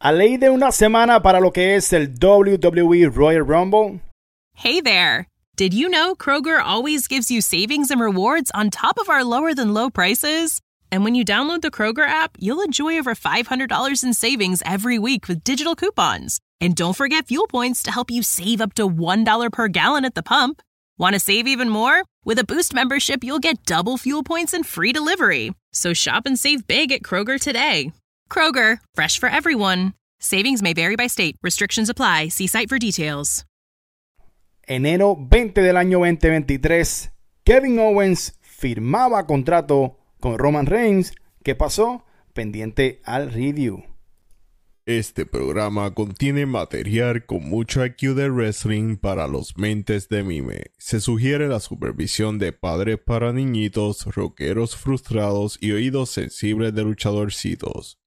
A ley de una semana para lo que es el WWE Royal Rumble. Hey there! Did you know Kroger always gives you savings and rewards on top of our lower-than-low prices? And when you download the Kroger app, you'll enjoy over $500 in savings every week with digital coupons. And don't forget fuel points to help you save up to $1 per gallon at the pump. Want to save even more? With a Boost membership, you'll get double fuel points and free delivery. So shop and save big at Kroger today. Kroger, fresh for everyone. Savings may vary by state. Restrictions apply. See site for details. Enero 20 del año 2023, Kevin Owens firmaba contrato con Roman Reigns. ¿Qué pasó? Pendiente al review. Este programa contiene material con mucho IQ de wrestling para los mentes de mime. Se sugiere la supervisión de padres para niñitos, rockeros frustrados y oídos sensibles de luchadorcitos.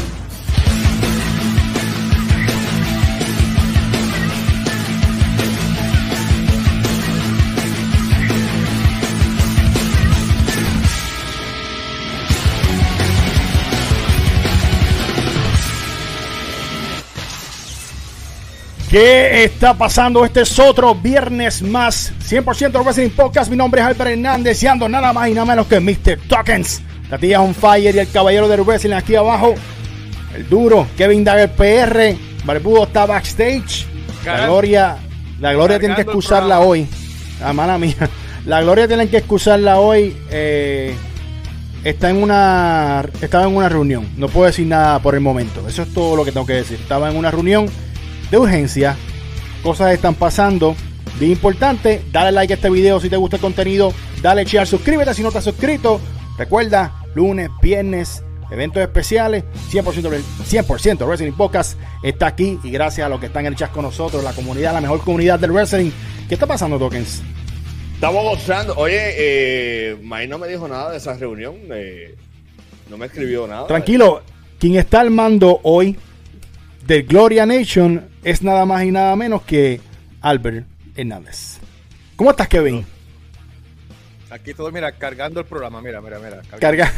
¿Qué está pasando? Este es otro viernes más 100% Wrestling Podcast. Mi nombre es Albert Hernández y ando nada más y nada menos que Mr. Tokens, la tía on fire y el caballero del wrestling aquí abajo, el duro Kevin Dagger PR. Barbudo está backstage. La Gloria tiene que excusarla hoy. La mala mía. La Gloria tiene que excusarla hoy. Estaba en una reunión. No puedo decir nada por el momento. Eso es todo lo que tengo que decir. Estaba en una reunión de urgencia, cosas están pasando. Bien importante, dale like a este video si te gusta el contenido, dale share, suscríbete si no te has suscrito. Recuerda, lunes, viernes, eventos especiales, 100% Wrestling Podcast está aquí y gracias a los que están en el chat con nosotros, la comunidad, la mejor comunidad del wrestling. ¿Qué está pasando, Tokens? Estamos gozando. Oye, May no me dijo nada de esa reunión, no me escribió nada. Tranquilo, quien está al mando hoy del Gloria Nation es nada más y nada menos que Albert Hernández. ¿Cómo estás, Kevin? Aquí todo, mira, cargando el programa, mira. Carga.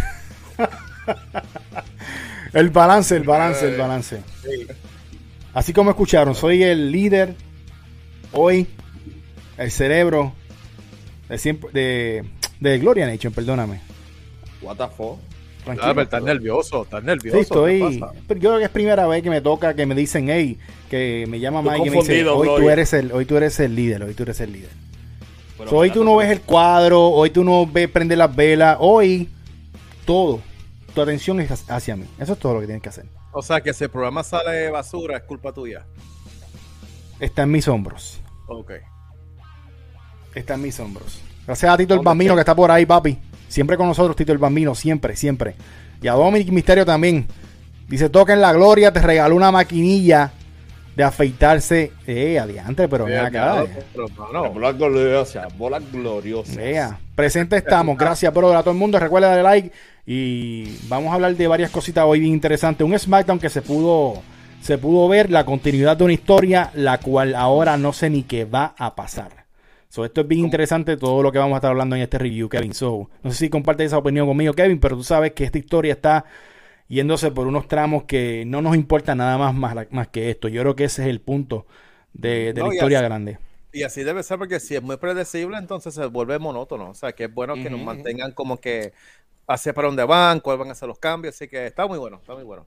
el balance. Sí. Así como escucharon, soy el líder hoy, el cerebro de Gloria Nation, perdóname. What the fuck? Tranquilo, estás nervioso. Sí, estoy. Pero yo creo que es primera vez que me toca, que me dicen, hey, que me llama Mike y me dice, hoy tú eres el líder. Hoy tú no ves el cuadro, hoy tú no ves prender las velas, hoy todo, tu atención es hacia mí. Eso es todo lo que tienes que hacer. O sea, que si el programa sale basura, es culpa tuya. Está en mis hombros. Ok. Está en mis hombros. Gracias a Tito el Bambino que está por ahí, papi. Siempre con nosotros, Tito el Bambino, siempre. Y a Dominic Misterio también. Dice, toca en la Gloria, te regaló una maquinilla de afeitarse. Adiante, pero ven acá. Bola gloriosa. Presente estamos. Gracias, brother, a todo el mundo. Recuerda darle like. Y vamos a hablar de varias cositas hoy bien interesantes. Un SmackDown que se pudo ver, la continuidad de una historia, la cual ahora no sé ni qué va a pasar. Esto es bien interesante, todo lo que vamos a estar hablando en este review, Kevin. No sé si compartes esa opinión conmigo, Kevin, pero tú sabes que esta historia está yéndose por unos tramos que no nos importa nada más que esto. Yo creo que ese es el punto de la historia grande. Y así debe ser, porque si es muy predecible, entonces se vuelve monótono. O sea, que es bueno que nos mantengan como que hacia para dónde van, cuáles van a ser los cambios. Así que está muy bueno.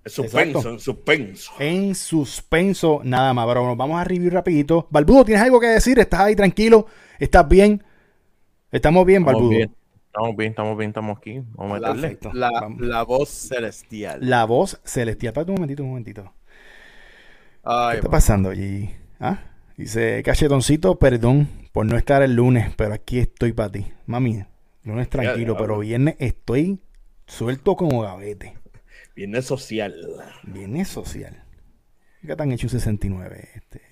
En suspenso, nada más. Pero vamos a review rapidito. Barbudo, ¿tienes algo que decir? ¿Estás ahí tranquilo? ¿Estás bien? ¿Estamos bien, Barbudo? Estamos bien, estamos aquí. Vamos a meterle. La voz celestial. La voz celestial. Espérate un momentito. Ay, ¿qué está pasando allí? Dice, Cachetoncito, perdón por no estar el lunes, pero aquí estoy para ti. Mami, lunes tranquilo, pero viernes estoy suelto como gavete. Viernes social. ¿Qué te han hecho un 69?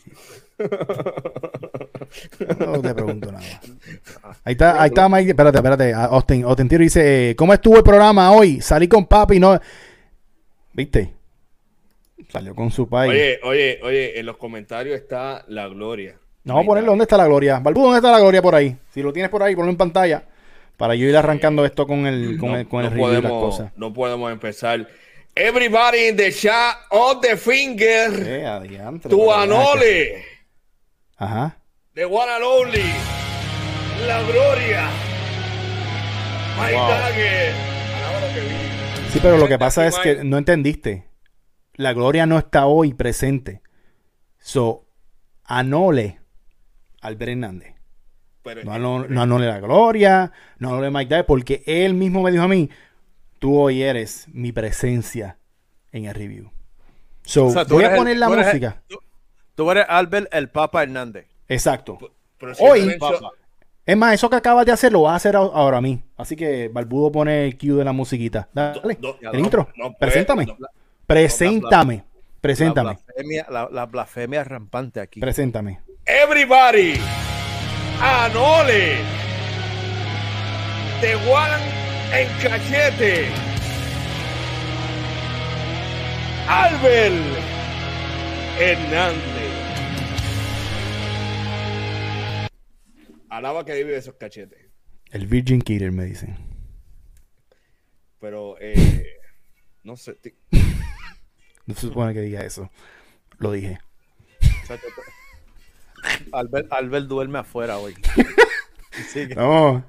No te pregunto nada. Ahí está Mike. Espérate. Austin Tiro dice, ¿cómo estuvo el programa hoy? Salí con papi, ¿no? ¿Viste? Salió con su país. Oye, en los comentarios está la Gloria. Vamos a ponerle dónde está la Gloria. Balbudo, ¿dónde está la Gloria por ahí? Si lo tienes por ahí, ponlo en pantalla para yo ir arrancando esto con el review de las cosas. No podemos empezar Everybody in the chat on the finger. Adiantre, Tu pero Anole. Ajá. The one and only. La Gloria. Mike Dagger. Ahora lo que vi. Sí, pero lo que pasa es que no entendiste. La Gloria no está hoy presente. So, anole Albert Hernández. Pero, No anole la Gloria, no anole Mike Dagger, porque él mismo me dijo a mí, tú hoy eres mi presencia en el review. So, O sea, voy a poner la música. Tú eres Albert el Papa Hernández. Exacto. pero si Hoy, el hecho- es más, eso que acabas de hacer lo vas a hacer ahora a mí. Así que, Barbudo, pone el cue de la musiquita. Dale, el intro. Preséntame. Preséntame. Preséntame. La blasfemia rampante aquí. Preséntame. Everybody. Anole. The one en cachete. Albert Hernández. Alaba que vive de esos cachetes. El Virgin Killer, me dicen. Pero, no sé. No se supone que diga eso. Lo dije. O sea, Albert duerme afuera hoy. Sigue. No.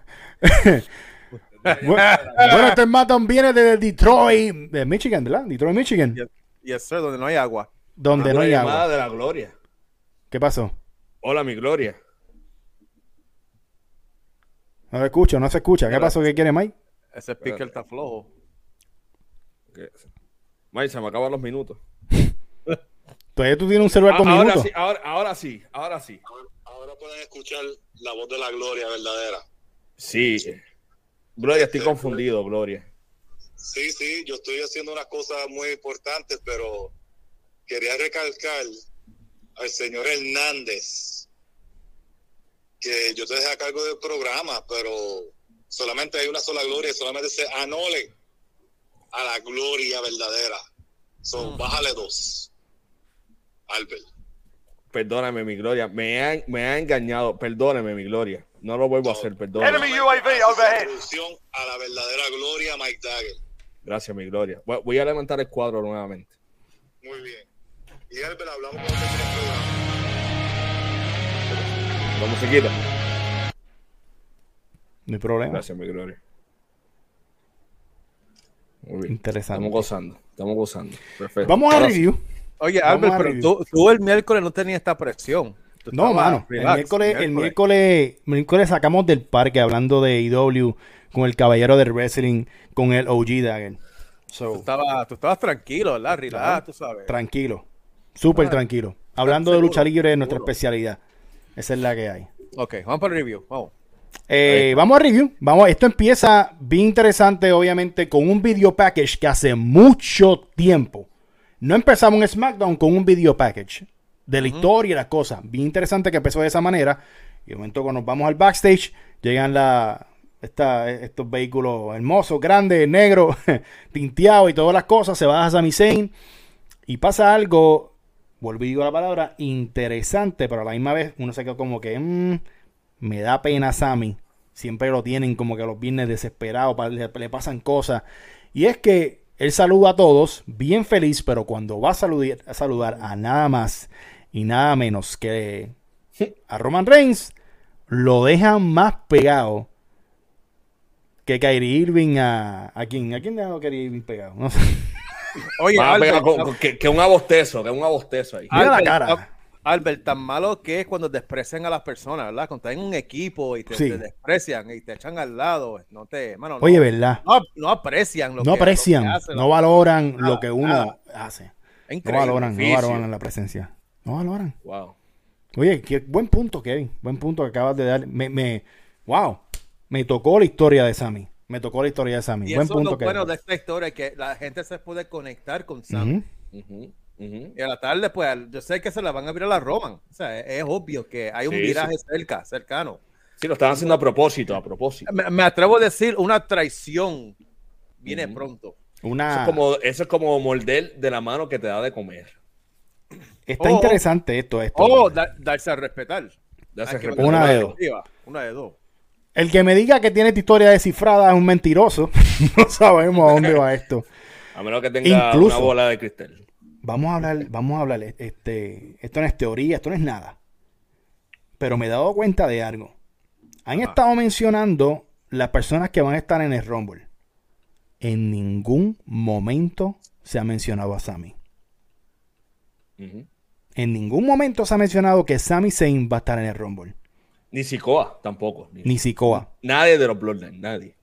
Bueno, este Maton viene de Detroit, de Michigan, ¿verdad? Detroit, Michigan. Yes, sir, donde no hay agua. Donde no hay agua. De la Gloria. ¿Qué pasó? Hola, mi Gloria. No se escucha, no se escucha. ¿Qué pasó? ¿Qué quiere Mike? Ese speaker está flojo. Mike, se me acaban los minutos. Todavía tú tienes un celular con ahora minutos. sí, ahora sí. Ahora pueden escuchar la voz de la Gloria verdadera. Sí. Gloria, estoy confundido, Gloria. Sí, yo estoy haciendo unas cosas muy importantes, pero quería recalcar al señor Hernández que yo te dejé a cargo del programa, pero solamente hay una sola Gloria y solamente se anole a la Gloria verdadera. Bájale 2, Albert. Perdóname, mi Gloria. Me ha engañado. Perdóname, mi Gloria. No lo vuelvo a hacer, perdóname. Enemy UAV overhead. Introducción a la verdadera Gloria, Mike Dagger. Gracias, mi Gloria. Voy a levantar el cuadro nuevamente. Muy bien. Y Albert, hablamos con el programa. La musiquita. No hay problema. Gracias, mi Gloria. Muy bien. Interesante. Estamos gozando. Perfecto. Vamos a Ahora review. Oye, Vamos Albert, a pero review. tú el miércoles no tenías esta presión. Tú No, estabas mano. relax, El miércoles sacamos del parque hablando de AEW con el caballero del wrestling, con el OG Dagger. Tú estabas tranquilo, ¿verdad? Relax, tú sabes. Tranquilo. Súper tranquilo. Hablando de lucha libre, nuestra especialidad. Esa es la que hay. Ok, vamos para el review. Vamos. Vamos a review. Esto empieza bien interesante, obviamente, con un video package que hace mucho tiempo. No empezamos en SmackDown con un video package de la historia y las cosas. Bien interesante que empezó de esa manera. Y de momento cuando nos vamos al backstage, llegan estos vehículos hermosos, grandes, negros, tinteados y todas las cosas. Se baja Sami Zayn y pasa algo, volví y digo la palabra, interesante, pero a la misma vez uno se queda como que me da pena Sami. Siempre lo tienen como que los viernes desesperados, le pasan cosas. Y es que él saluda a todos, bien feliz, pero cuando va a saludar a nada más y nada menos que a Roman Reigns, lo dejan más pegado que Kyrie Irving ¿A quién dejó Kyrie Irving pegado? No sé. Oye, Albert, que un abostezo ahí. Mira la Albert, cara. Albert, tan malo que es cuando desprecian a las personas, ¿verdad? Cuando están en un equipo y te desprecian y te echan al lado, Oye, ¿verdad? No aprecian lo no que aprecian, hacen, no valoran lo que uno hace. Increíble. No valoran la presencia. No valoran. Wow. Oye, qué buen punto, Kevin. Buen punto que acabas de dar. Wow. Me tocó la historia de Sami. Y Buen eso punto, es lo Kevin. bueno de esta historia, que la gente se puede conectar con Sami. Y a la tarde, pues, yo sé que se la van a virar a Roman. O sea, es obvio que hay un viraje cercano. Sí, lo están haciendo a propósito. Me atrevo a decir, una traición viene pronto. Eso es como morder de la mano que te da de comer. Está interesante esto. Darse a respetar. Una de dos. Una de dos. El que me diga que tiene esta historia descifrada es un mentiroso. No sabemos a dónde va esto. A menos que tenga Incluso, una bola de cristal. Vamos a hablar, esto no es teoría, esto no es nada. Pero me he dado cuenta de algo. Han estado mencionando las personas que van a estar en el Rumble. En ningún momento se ha mencionado a Sami. En ningún momento se ha mencionado que Sami Zayn va a estar en el Rumble. Ni Sikoa tampoco. Ni Sikoa. Nadie de los Bloodline, nadie.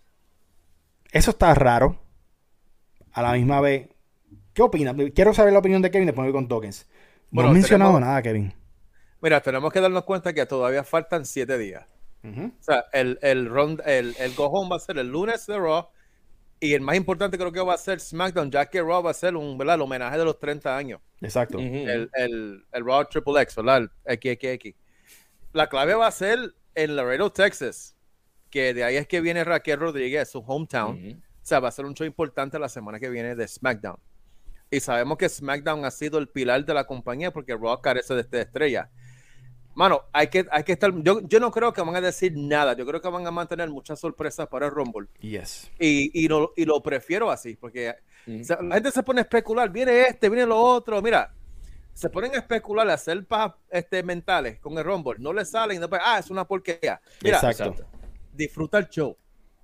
Eso está raro. A la misma vez, ¿qué opinas? Quiero saber la opinión de Kevin después voy con Tokens. No he mencionado nada, Kevin. Mira, tenemos que darnos cuenta que todavía faltan 7 días. O sea, el go home va a ser el lunes de Raw. Y el más importante creo que va a ser SmackDown, ya que Raw va a ser el homenaje de los 30 años. Exacto. El Raw Triple X, ¿verdad? El XXX. La clave va a ser en Laredo, Texas, que de ahí es que viene Raquel Rodríguez, su hometown. O sea, va a ser un show importante la semana que viene de SmackDown. Y sabemos que SmackDown ha sido el pilar de la compañía porque Raw carece de esta estrella. Mano, hay que estar... Yo no creo que van a decir nada. Yo creo que van a mantener muchas sorpresas para el Rumble. Yes. Y lo prefiero así, porque o sea, la gente se pone a especular. Viene viene lo otro. Mira, se ponen a especular, a hacer pajas mentales con el Rumble. No le salen. Después, es una porquería. Mira, exacto. Disfruta el show.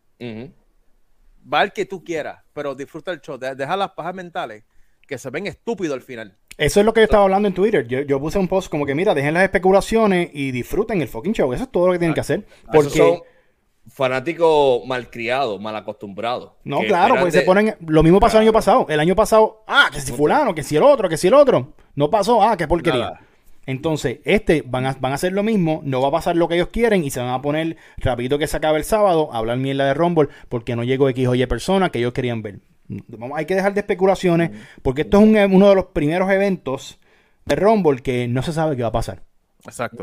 Va el que tú quieras, pero disfruta el show. Deja las pajas mentales que se ven estúpidos al final. Eso es lo que yo estaba hablando en Twitter. Yo puse un post como que, mira, dejen las especulaciones y disfruten el fucking show. Eso es todo lo que tienen que hacer. Porque son fanáticos malcriados, mal acostumbrados. No, claro, porque se ponen... Lo mismo pasó el año pasado. El año pasado, que si fulano, que si el otro, que si el otro. No pasó, qué porquería. Nada. Entonces, van a hacer lo mismo. No va a pasar lo que ellos quieren y se van a poner, rapidito que se acabe el sábado, a hablar mierda de Rumble porque no llegó X o Y personas que ellos querían ver. Hay que dejar de especulaciones porque esto es uno de los primeros eventos de Rumble que no se sabe qué va a pasar. Exacto.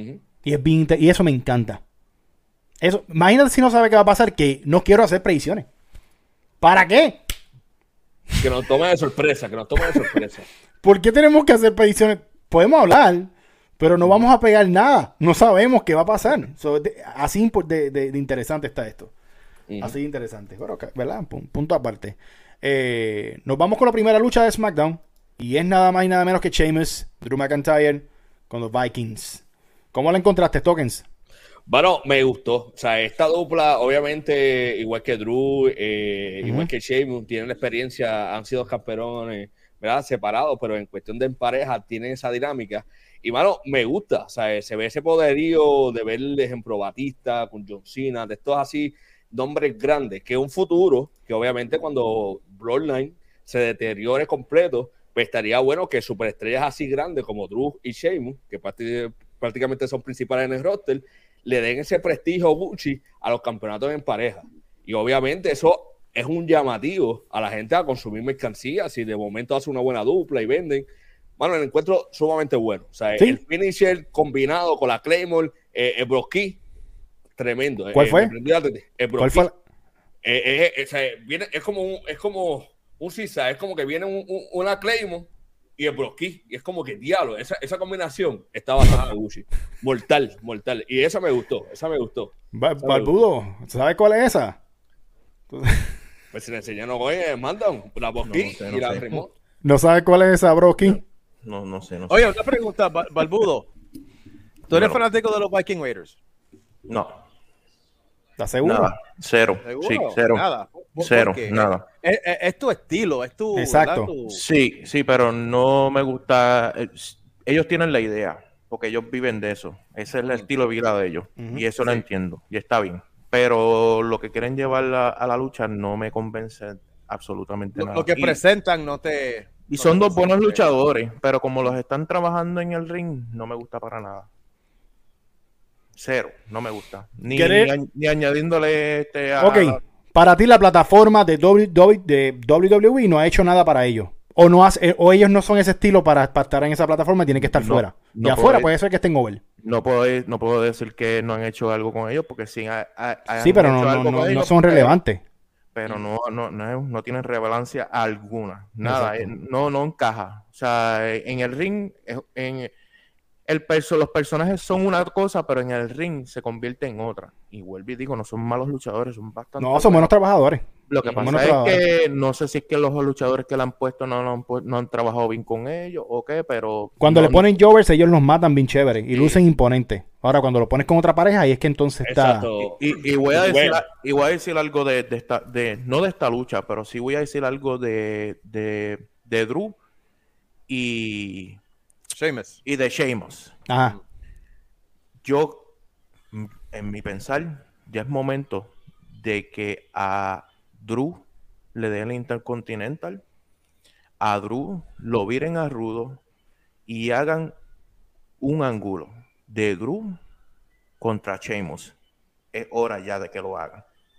Y eso me encanta. Imagínate si no sabe qué va a pasar, que no quiero hacer predicciones. ¿Para qué? Que nos tome de sorpresa, ¿Por qué tenemos que hacer predicciones? Podemos hablar, pero no vamos a pegar nada. No sabemos qué va a pasar. Así de interesante está esto. Así de interesante. Pero, ¿verdad? Punto aparte. Nos vamos con la primera lucha de SmackDown. Y es nada más y nada menos que Sheamus, Drew McIntyre con los Vikings. ¿Cómo la encontraste, Tokens? Bueno, me gustó. O sea, esta dupla, obviamente, igual que Drew, igual que Sheamus, tienen la experiencia, han sido campeones, ¿verdad? Separados, pero en cuestión de en pareja tienen esa dinámica. Y, mano, me gusta. O sea, se ve ese poderío de ver el ejemplo Batista con John Cena, de estos así nombres grandes, que es un futuro, que obviamente cuando Bloodline se deteriore completo, pues estaría bueno que superestrellas así grandes como Drew y Sheamus, que prácticamente son principales en el roster, le den ese prestigio Gucci a los campeonatos en pareja. Y obviamente eso es un llamativo a la gente a consumir mercancías. Si de momento hace una buena dupla y venden, bueno, el encuentro sumamente bueno. O sea, ¿sí? El finisher combinado con la Claymore, el Broski, tremendo. ¿Cuál fue? El ¿Cuál fue? Es como un Sisa, es como que viene una Claymore y el Broski, y es como que diablo, esa combinación está bastante Gucci. Mortal. Y esa me gustó. Barbudo, ¿sabes cuál es esa? Pues si le enseñaron hoy, mandan la Broski y la remote. ¿No sabes cuál es esa, Broski? No sé. Oye, una pregunta, Barbudo. ¿Tú eres fanático de los Viking Raiders? No. ¿Estás seguro? Nada. Cero. ¿Seguro? Sí, cero. Nada. Cero, nada. Es tu estilo, es tu... Exacto. Sí, pero no me gusta... Ellos tienen la idea, porque ellos viven de eso. Ese es el estilo de vida de ellos. Y eso lo entiendo, y está bien. Pero lo que quieren llevar a la lucha no me convence absolutamente nada. Lo que presentan no te... Y son dos buenos luchadores, pero como los están trabajando en el ring, no me gusta para nada. Cero, no me gusta. Ni añadiéndole Ok, para ti la plataforma de WWE no ha hecho nada para ellos. O ellos no son ese estilo para estar en esa plataforma y tienen que estar fuera. Y afuera puede ser que estén over. No puedo decir que no han hecho algo con ellos, porque sí, sí, pero no son relevantes. Pero no tienen relevancia alguna. Nada, no encaja. O sea, en el ring, los personajes son una cosa, pero en el ring se convierte en otra. Y vuelvo y digo, no son malos luchadores, son bastante No, son buenos trabajadores. Lo que pasa es que no sé si es que los luchadores que le han puesto no han trabajado bien con ellos o qué, pero... Cuando le ponen jovers, ellos los matan bien chévere y lucen imponentes. Ahora, cuando lo pones con otra pareja, ahí es que entonces está... Y voy a decir algo de esta, no de esta lucha, pero sí voy a decir algo de Drew y de Sheamus. Ajá. Yo, en mi pensar, ya es momento de que a Drew le den el Intercontinental, a Drew lo viren a Rudo y hagan un ángulo de Drew contra Sheamus. Es hora ya de que lo hagan.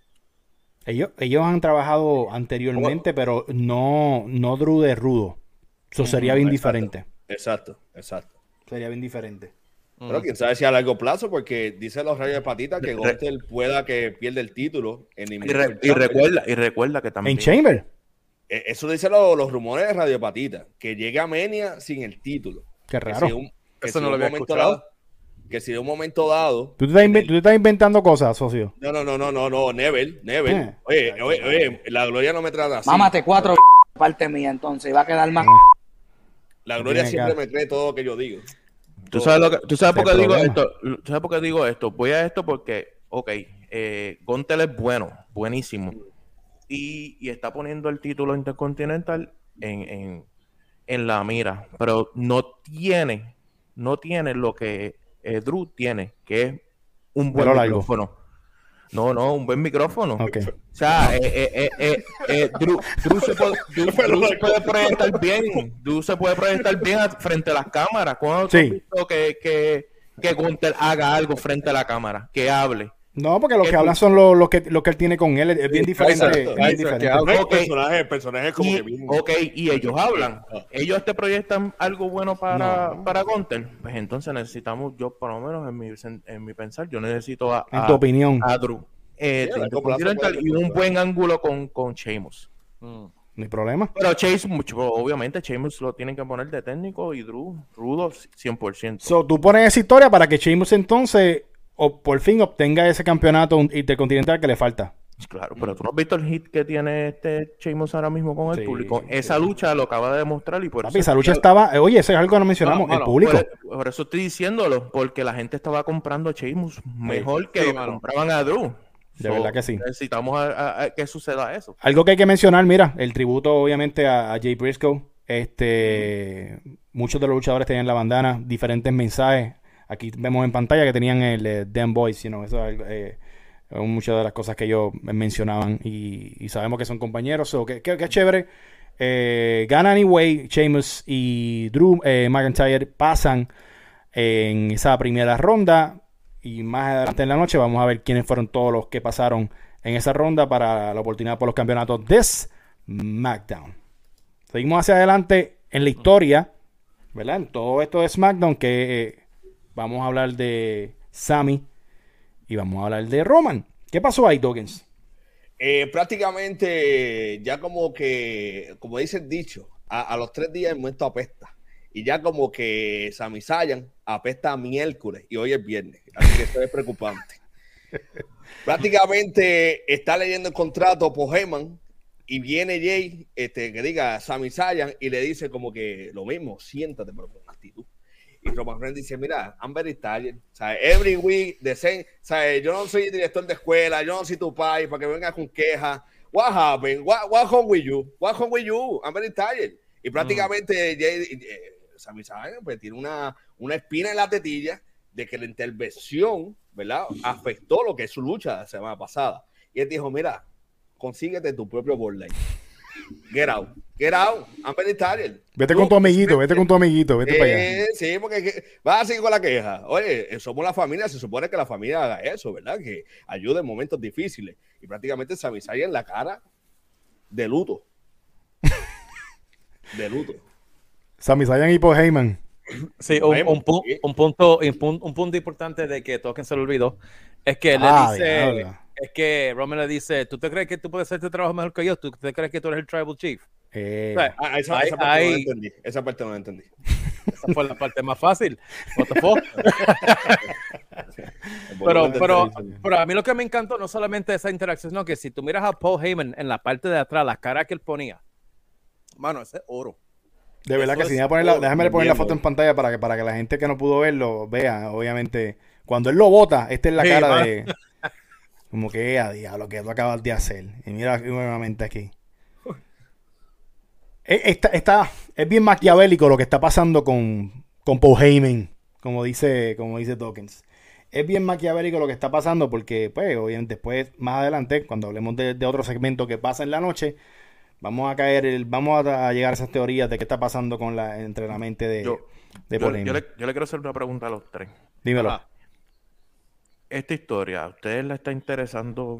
Ellos han trabajado anteriormente, pero no Drew de Rudo. Eso sería bien diferente. Exacto. Sería bien diferente. Pero quién sabe si a largo plazo, porque dice los Rayos de Patita que Gunther pueda que pierda el título. Y recuerda que también... ¿En Chamber? Eso dicen los rumores de Radio Patita, que llegue a Mania sin el título. Qué raro. Eso no lo había escuchado. Que si de un momento dado... ¿Tú te estás inventando cosas, socio? No, Never. Oye, la Gloria no me trata así. Mámate 4 parte mía, entonces, va a quedar más... La Gloria siempre me cree todo lo que yo digo. ¿Tú sabes por qué digo esto? ¿Tú sabes por qué digo esto? Voy a esto porque, Gunther es buenísimo. Y está poniendo el título intercontinental en la mira. Pero no tiene lo que Drew tiene, que es un buen micrófono. No, un buen micrófono. Okay. O sea, Drew se puede proyectar bien. Drew se puede proyectar bien frente a las cámaras. ¿Cuándo tú has visto que Gunther haga algo frente a la cámara? Que hable. No, porque los que hablan son lo que él tiene con él. Es bien diferente. El personaje como que bien... Y ellos hablan. Ellos te proyectan algo bueno para Gunther. Pues entonces necesitamos, yo por lo menos en mi pensar, yo necesito en tu opinión, a Drew. Y un buen ángulo con Sheamus. No hay problema. Pero obviamente Sheamus lo tienen que poner de técnico y Drew, rudo 100%. So, tú pones esa historia para que Sheamus entonces... o por fin obtenga ese campeonato intercontinental que le falta. Claro, pero tú no has visto el hit que tiene Sheamus ahora mismo con el público. Esa lucha lo acaba de demostrar y por eso... Esa lucha estaba... Oye, eso es algo que no mencionamos. El público. Por eso estoy diciéndolo, porque la gente estaba comprando a Sheamus mejor que compraban a Drew. De verdad que sí. Necesitamos que suceda eso. Algo que hay que mencionar, mira, el tributo obviamente a Jay Briscoe. Muchos de los luchadores tenían la bandana, diferentes mensajes. Aquí vemos en pantalla que tenían el Damn Boys, eso es muchas de las cosas que ellos mencionaban y sabemos que son compañeros, que chévere. Gana anyway, Sheamus y Drew McIntyre pasan en esa primera ronda y más adelante en la noche vamos a ver quiénes fueron todos los que pasaron en esa ronda para la oportunidad por los campeonatos de SmackDown. Seguimos hacia adelante en la historia, ¿verdad? En todo esto de SmackDown que... vamos a hablar de Sami y vamos a hablar de Roman. ¿Qué pasó ahí, Dawkins? Prácticamente ya como dice el dicho, a los 3 días el momento apesta. Y ya como que Sami Zayn apesta a miércoles y hoy es viernes. Así que eso es preocupante. Prácticamente está leyendo el contrato por Heyman y viene Jay, que diga Sami Zayn y le dice como que lo mismo, siéntate pero con actitud. Y Roman Reigns dice, mira, I'm very tired. O sea, every week, the same. O sea, yo no soy director de escuela, yo no soy tu pai para que vengas con quejas. What happened? What wrong with you? What wrong with you? I'm very tired. Y prácticamente Sami Zayn pues, tiene una espina en la tetilla de que la intervención, ¿verdad? Afectó lo que es su lucha la semana pasada. Y él dijo, mira, consíguete tu propio borderline. Get out, I'm very tired. Vete con tu amiguito, vete para allá. Sí, porque vas a seguir con la queja. Oye, somos la familia, se supone que la familia haga eso, ¿verdad? Que ayude en momentos difíciles. Y prácticamente Sami Zayn en la cara de luto. Sami Zayn y Paul Heyman. Sí, un punto importante de que Token se lo olvidó es que le dice... Es que Roman le dice, ¿tú te crees que tú puedes hacer este trabajo mejor que yo? ¿Tú te crees que tú eres el Tribal Chief? Esa parte no la entendí. Esa parte no la entendí. Esa fue la parte más fácil. What the fuck? pero a mí lo que me encantó no solamente esa interacción, sino que si tú miras a Paul Heyman en la parte de atrás, la cara que él ponía, mano, ese es oro. De verdad que sí. Déjame poner la foto en pantalla para que la gente que no pudo verlo vea. Obviamente, cuando él lo bota, esta es la cara man. de... Como que, a diablo, que tú acabas de hacer. Y mira nuevamente aquí. Es bien maquiavélico lo que está pasando con Paul Heyman, como dice Dawkins. Es bien maquiavélico lo que está pasando porque, pues, obviamente, después, más adelante, cuando hablemos de otro segmento que pasa en la noche, vamos a llegar a esas teorías de qué está pasando entre la mente de Paul Heyman. Yo le quiero hacer una pregunta a los tres. Dímelo. Ajá. Esta historia, ¿a ustedes les está interesando?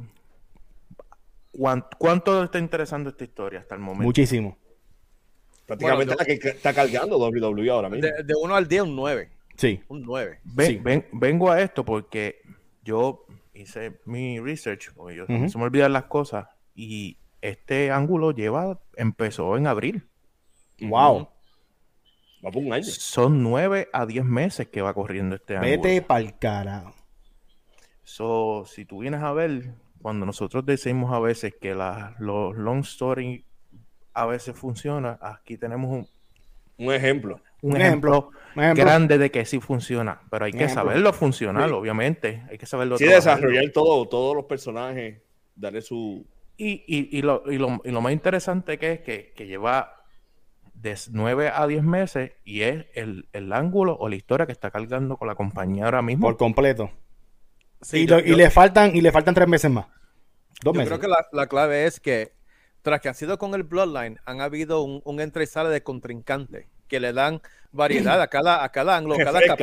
¿Cuánto les está interesando esta historia hasta el momento? Muchísimo. Prácticamente la que está cargando WWE ahora mismo. De 1 al 10, un 9. Sí. Un 9. Sí. Vengo a esto porque yo hice mi research, porque yo se me olvidan las cosas, y este ángulo empezó en abril. Wow. Va por un año. Son 9 a 10 meses que va corriendo este ángulo. Vete pa'l carajo. Si tú vienes a ver, cuando nosotros decimos a veces que los long story a veces funciona, aquí tenemos un ejemplo. Un ejemplo grande de que sí funciona, pero hay que saberlo funcionar, obviamente. Hay que saberlo. Sí, desarrollar todos los personajes, darle su... Y lo más interesante que es que lleva de 9 a 10 meses y es el ángulo o la historia que está cargando con la compañía ahora mismo. Por completo. Sí, y le faltan 3 meses más. 2 meses. Creo que la clave es que tras que han sido con el Bloodline, han habido un entra y sale de contrincante que le dan variedad a cada ángulo,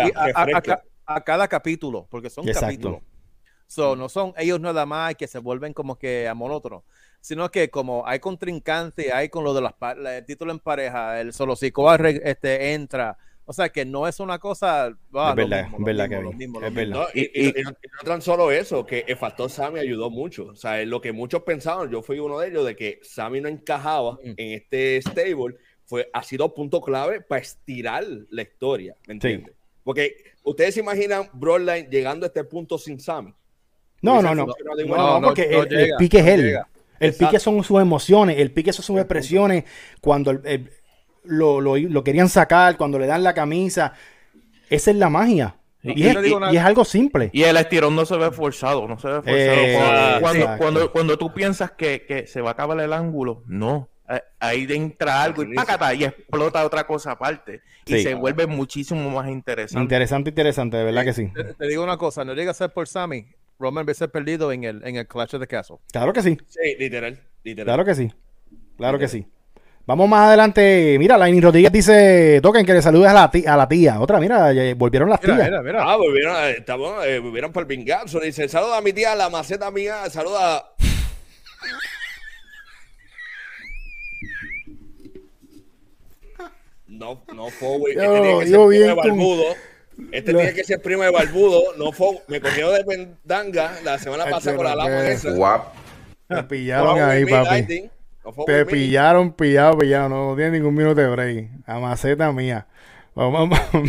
a cada capítulo, porque son capítulos. No son ellos nada más que se vuelven como que a monótono, sino que como hay contrincante, hay con lo de el título en pareja, el solo Sikoa entra. O sea, que no es una cosa... es verdad, es verdad. No, y no tan solo eso, que el factor Sami ayudó mucho. O sea, lo que muchos pensaban, yo fui uno de ellos, de que Sami no encajaba en este stable, ha sido punto clave para estirar la historia, ¿me entiendes? Sí. Porque ustedes se imaginan Bloodline llegando a este punto sin Sami. No, porque el pique es él. El pique son sus emociones, el pique son sus expresiones cuando... Lo querían sacar cuando le dan la camisa. Esa es la magia. Y es algo simple. Y el estirón no se ve forzado. No se ve forzado. Cuando tú piensas que se va a acabar el ángulo, no. Ahí entra algo y explota otra cosa aparte. Y se vuelve muchísimo más interesante. Interesante, de verdad que sí. Te digo una cosa, no llega a ser por Sami, Roman hubiese perdido en el Clash of the Castle. Claro que sí. Sí, literal. Claro que sí. Vamos más adelante. Mira, Laini Rodríguez dice, Token, que le saludes a la tía. Otra, mira, volvieron las tías. Mira. Volvieron para el Vinganzo. Dice, saluda a mi tía, la maceta mía. Saluda. No fue, güey. Este tiene que ser primo de Barbudo. No fue, me cogió de pendanga la semana pasada con la lama esa. Me pillaron ahí, papi. Te pillaron, pillado. No tiene ningún minuto de break. A maceta mía. Vamos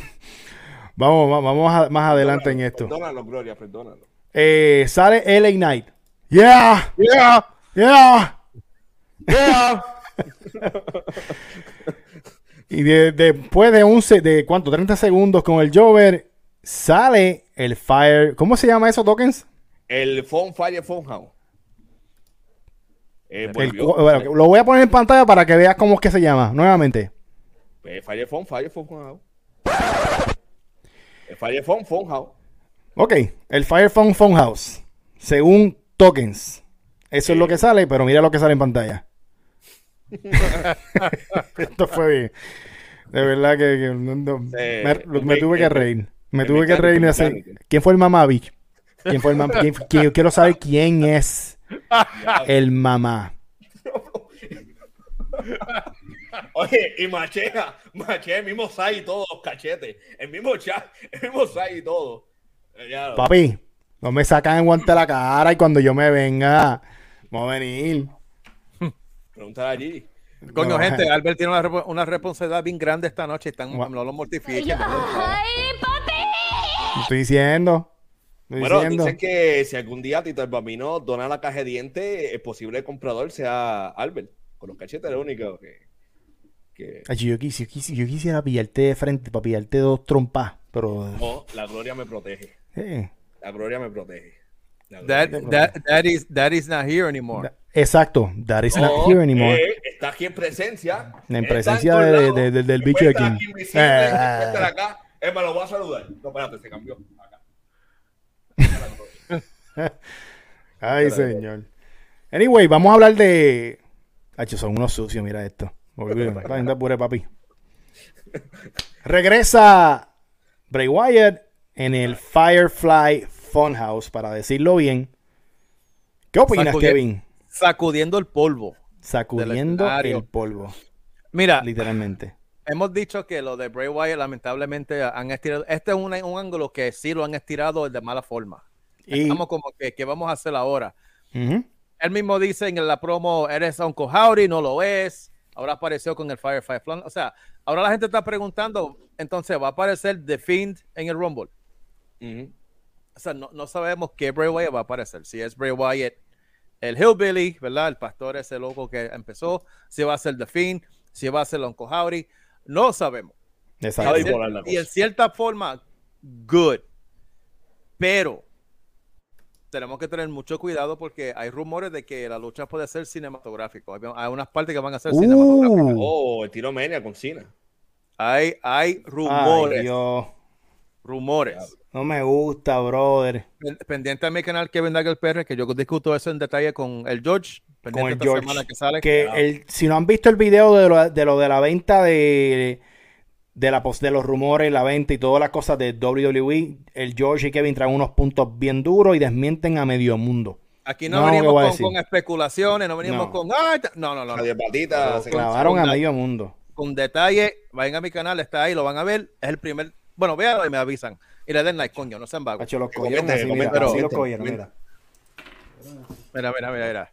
más adelante en esto. Perdónalo, Gloria, perdónalo. Sale LA Knight. Yeah. Y después de ¿cuánto? 30 segundos con el Jover, sale el Fire. ¿Cómo se llama eso, Tokens? El Fire House. Lo voy a poner en pantalla para que veas cómo es que se llama nuevamente. Fire House. El Fire House. Ok, el Fire House. Según Tokens. Eso es lo que sale, pero mira lo que sale en pantalla. Esto fue bien. De verdad que me tuve que reír. Me tuve que reír. ¿Quién fue el mamá, bitch? Quiero saber quién es el mamá. Oye, y Maché el mismo Sai y todos los cachetes. El mismo chat, el mismo Sai y todo. Papi, no me sacan en guante la cara y cuando yo me venga, vamos a venir. Pregúntale allí. Coño, No, gente, Albert tiene una responsabilidad bien grande esta noche. No lo mortifiquen. Estoy diciendo. Bueno, dicen que si algún día Tito el Bambino dona la caja de dientes, el posible comprador sea Albert. Con los cachetes, lo único que... Ay, yo quisiera pillarte de frente para pillarte 2 trompas, pero... No, la gloria me protege. La gloria me protege. That is not here anymore. Exacto, that is not here anymore. Está aquí en presencia. En presencia del bicho de King. Acá. Me lo voy a saludar. No, espérate, se cambió. Acá. Ay, señor. Anyway, vamos a hablar de... Ay, son unos sucios, mira esto. Pure papi. Regresa Bray Wyatt en el Firefly Funhouse, para decirlo bien. ¿Qué opinas, Kevin? Sacudiendo el polvo. Sacudiendo el polvo. Mira, literalmente. Hemos dicho que lo de Bray Wyatt lamentablemente han estirado. Este es un ángulo que sí lo han estirado de mala forma. Estamos como que ¿qué vamos a hacer ahora? Él mismo dice en la promo, eres Uncle Howdy, no lo es. Ahora apareció con el Firefly Funhouse. O sea, ahora la gente está preguntando, entonces, ¿va a aparecer The Fiend en el Rumble? O sea, no sabemos qué Bray Wyatt va a aparecer. Si es Bray Wyatt el Hillbilly, ¿verdad? El pastor ese loco que empezó. Si va a ser The Fiend, si va a ser Uncle Howdy. No sabemos. Exacto. Y en cierta forma, good. Pero tenemos que tener mucho cuidado porque hay rumores de que la lucha puede ser cinematográfico. Hay unas partes que van a ser cinematográficas. Oh, el tiro Mania con Cena. Hay rumores. Ay, Dios. Rumores. No me gusta, brother. Pendiente a mi canal Kevin Dagger PR, que yo discuto eso en detalle con el George. Con el George. Semana que sale. Si no han visto el video de lo de la venta de los rumores, la venta y todas las cosas de WWE, el George y Kevin traen unos puntos bien duros y desmienten a medio mundo. Aquí no venimos con especulaciones, no venimos con... No. Se clavaron a medio mundo. Con detalle, vayan a mi canal, está ahí, lo van a ver. Es el primer... Bueno, véanlo y me avisan. Y le den like, coño, no sean vagos. Los cogieron así, mira, así los cogieron, mira. Mira.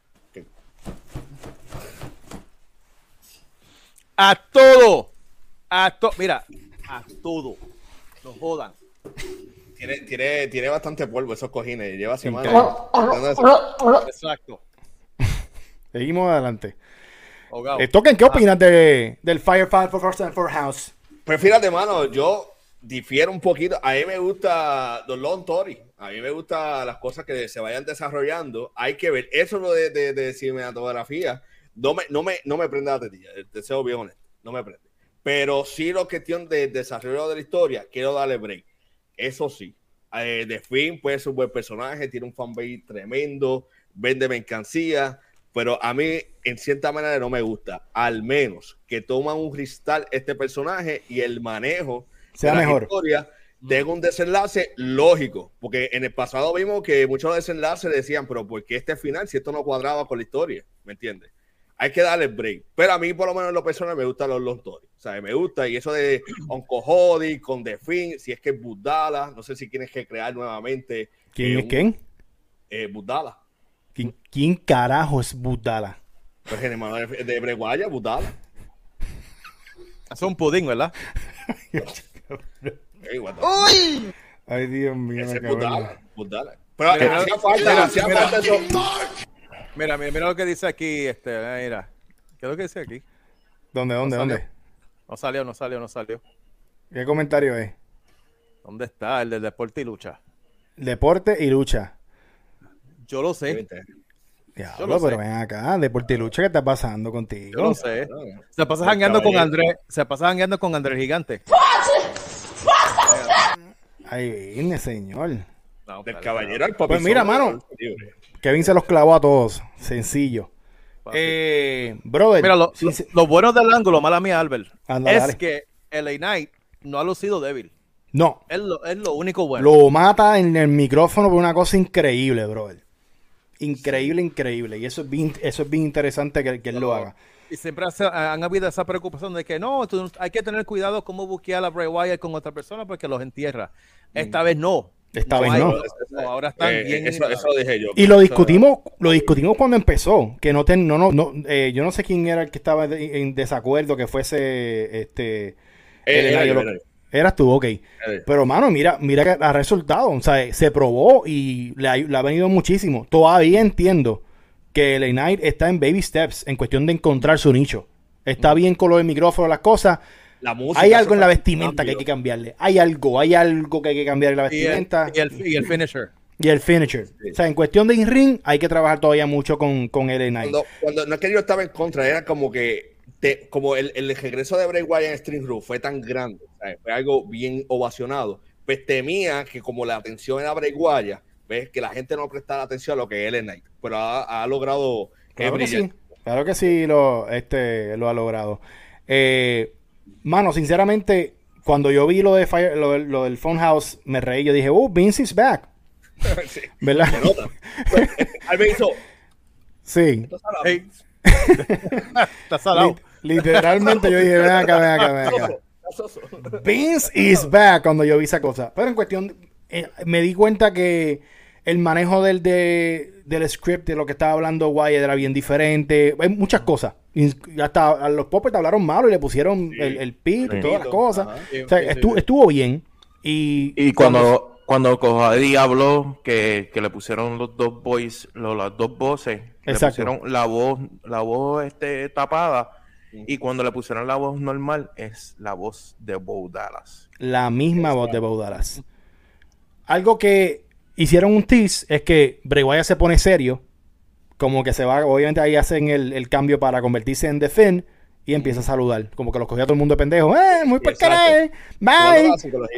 A todo. Mira, a todo. No jodan. Tiene bastante polvo esos cojines. Lleva semanas. Exacto. Seguimos adelante. Token, ¿qué opinas del Firefly Funhouse? Pues fíjate, mano, yo difiero un poquito. A mí me gusta Don Long Tori. A mí me gustan las cosas que se vayan desarrollando. Hay que ver. Eso lo de cinematografía. No me prende la tetilla. Te soy bien honesto. No me prende. Pero sí lo cuestión de desarrollo de la historia, quiero darle break. Eso sí. The Fiend puede ser un buen personaje. Tiene un fanbase tremendo. Vende mercancía. Pero a mí, en cierta manera, no me gusta. Al menos que toman un cristal este personaje y el manejo sea de la mejor historia tenga un desenlace lógico. Porque en el pasado vimos que muchos desenlaces decían, pero ¿por qué este final si esto no cuadraba con la historia? ¿Me entiendes? Hay que darle break. Pero a mí, por lo menos en lo personal, me gustan los Long Story. O sea, me gusta. Y eso de Uncle Howdy con The Fiend, si es que es Budala, no sé si tienes que crear nuevamente. ¿Quién es quién? Budala. ¿Quién carajo es Budala? Pues el hermano de Bray Wyatt, Budala. Es un pudín, ¿verdad? ¡Uy! Ay, Dios mío. Ese es Budala. Pero hacía falta eso. Mira lo que dice aquí, mira. ¿Qué es lo que dice aquí? ¿Dónde? No salió. ¿Qué comentario es? ¿Dónde está? El del deporte y lucha. Deporte y lucha. Yo lo sé. Diablo, pero ven acá, deporte y lucha, ¿qué está pasando contigo? Yo lo sé. Se pasa jangueando con Andrés Gigante. Ay, viene, señor. No, del caballero al papel. Pues mira, mano. Kevin se los clavó a todos. Sencillo. Brother. Mira, lo bueno del ángulo, mala mía, Albert, dale. Que LA Knight no ha lucido débil. No. Es lo único bueno. Lo mata en el micrófono por una cosa increíble, brother. Increíble. Y eso es bien interesante que él lo haga. Y siempre han habido esa preocupación de que hay que tener cuidado cómo buquear a Bray Wyatt con otra persona porque los entierra. Esta vez no. Esta vez no. Ahora están bien. Eso lo dije yo. Y lo discutimos cuando empezó, que yo no sé quién era el que estaba en desacuerdo que fuese eras tú, ok. Pero mano, mira que ha resultado, o sea, se probó y le ha venido muchísimo. Todavía entiendo que LA Knight está en baby steps en cuestión de encontrar su nicho. Está bien con lo del micrófono, las cosas. La música, hay algo en la vestimenta que hay que cambiarle. Hay algo que hay que cambiar en la vestimenta. Y el finisher. Y el finisher. Sí. O sea, en cuestión de in-ring hay que trabajar todavía mucho con LA Knight. Cuando no es que yo estaba en contra, era como que como el regreso de Bray Wyatt en Extreme Rules fue tan grande, ¿sabes? Fue algo bien ovacionado, pues temía que como la atención era Bray Wyatt, ves que la gente no prestara atención a lo que es LA Knight, pero ha logrado brillar. Claro que sí lo ha logrado. Mano, sinceramente, cuando yo vi lo del Funhouse, me reí. Yo dije, Vince is back. Sí, ¿verdad? se nota. Alguien hizo. Sí. Está salado. Literalmente yo dije, ven acá. Vince is back cuando yo vi esa cosa. Pero en cuestión, me di cuenta que el manejo del script, de lo que estaba hablando Wyatt, era bien diferente. Hay muchas cosas. Y hasta a los Poppers hablaron malo y le pusieron el pit y todas las cosas. O sea, estuvo bien. Y cuando Cojadi habló que le pusieron los dos voices, las dos voces, exacto, le pusieron la voz tapada, y cuando le pusieron la voz normal es la voz de Bo Dallas. La misma voz de Bo Dallas. Algo que hicieron un tease es que Bray Wyatt se pone serio, como que se va, obviamente ahí hacen el cambio para convertirse en The Finn y empieza a saludar, como que los cogía todo el mundo de pendejo. Muy por caray, bye.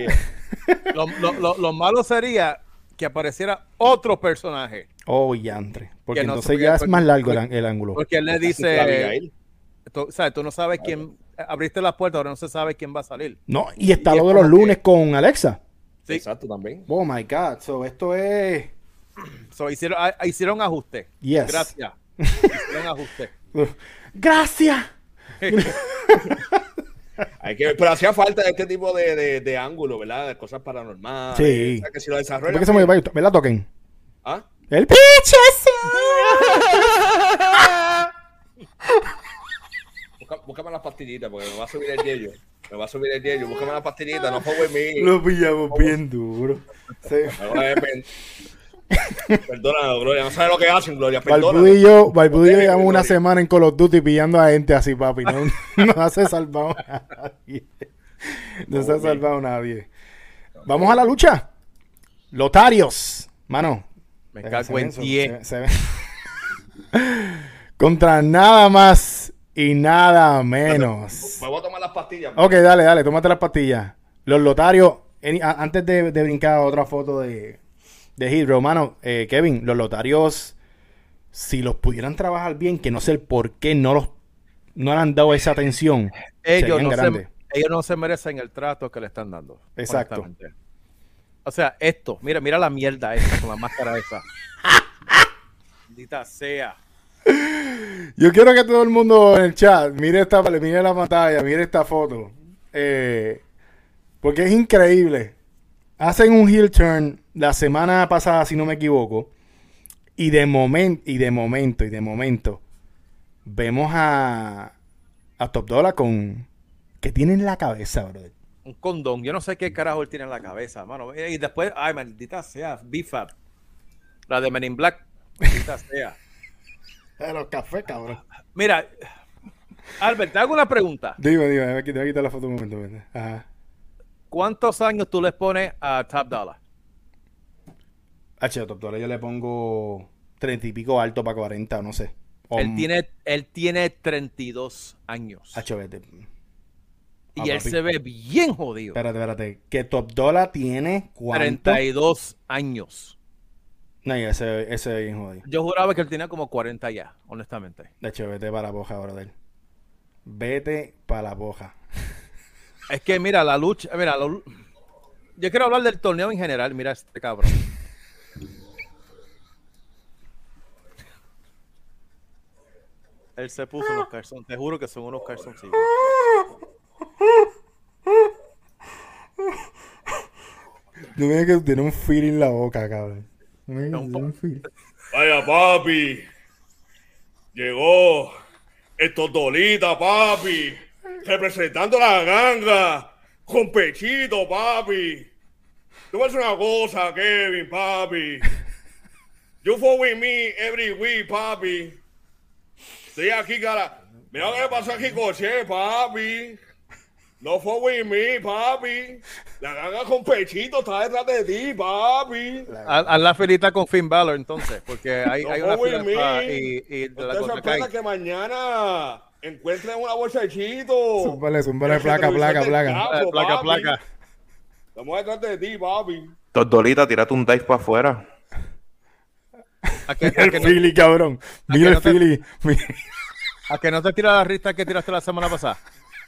Lo malo sería que apareciera otro personaje. Oh, yantre. Porque no entonces ya es más largo el ángulo. Porque él le dice, tú no sabes quién, abriste la puerta, ahora no se sabe quién va a salir. No, y está lo de los lunes con Alexa. Sí. Exacto, también. Oh my God. So, esto es. Hicieron ajuste. Yes. Gracias. Hicieron ajuste. Gracias. Pero hacía falta este tipo de ángulo, ¿verdad? De cosas paranormales. Sí. O sea, que si lo desarrollan. ¿Por qué se me la toquen? ¿Ah? El pitches. Búscame las pastillitas porque me va a subir el hielo. Búscame las pastillitas, no fue mí. Lo pillamos bien duro. Sí. Perdóname, Gloria. No sabes lo que hacen, Gloria. Perdóname. Balbudo y yo llevamos una semana en Call of Duty pillando a gente así, papi. No se ha salvado a nadie. No se ha salvado a nadie. Vamos a la lucha. Lotarios. Mano. Me cago en 10. Contra nada más y nada menos. Me voy a tomar las pastillas. Ok, dale, tómate las pastillas. Los Lotarios, antes de brincar a otra foto de Hero, mano, Kevin, los Lotarios, si los pudieran trabajar bien, que no sé el por qué no le han dado esa atención. Ellos no se merecen el trato que le están dando. Exacto. O sea, mira la mierda esta con la máscara esa. Maldita sea. Yo quiero que todo el mundo en el chat mire la pantalla, mire esta foto. Porque es increíble. Hacen un heel turn la semana pasada, si no me equivoco. Y de momento vemos a Top Dollar con... ¿Qué tiene en la cabeza, brother? Un condón. Yo no sé qué carajo él tiene en la cabeza, mano. Y después, ay, maldita sea, B-Fab. La de Men in Black. Maldita sea. De los cafés, cabrón. Mira, Albert, te hago una pregunta. Dime, te voy a quitar la foto un momento. Ajá. ¿Cuántos años tú les pones a Top Dollar? Top Dollar yo le pongo 30 y pico alto para 40, no sé. Él tiene 32 años. Vete. Y él se ve bien jodido. Espérate. Que Top Dollar tiene ¿cuánto? 32 años. No, ese ve bien jodido. Yo juraba que él tenía como 40 ya, honestamente. Vete para la boja, brother. Vete para la boja. Es que mira, la lucha, yo quiero hablar del torneo en general, mira este cabrón. Él se puso unos calzones, te juro que son unos calzoncillos. No me digas que tiene un feeling en la boca, cabrón. No me digas que tiene un feeling. Vaya, papi. Llegó el Totolita, papi. Representando la ganga. Con pechito, papi. Te voy a decir una cosa, Kevin, papi. You fall with me every week, papi. Estoy aquí, cara. Mira lo que le pasó aquí, Coche, papi. No fall with me, papi. La ganga con pechito está detrás de ti, papi. Haz la filita con Finn Balor, entonces, porque hay No una fall with fila me. y No la te cosa sorprenda cae. que mañana encuentren una bolsa de chito. Zúmbale, En el placa. retrovisor del Placa, carro, papi. placa. Estamos detrás de ti, papi. Tordolita, tírate un dive para afuera. ¿A que, Mira el Philly, cabrón. Mira el Philly. a que no te tira la rista que tiraste la semana pasada?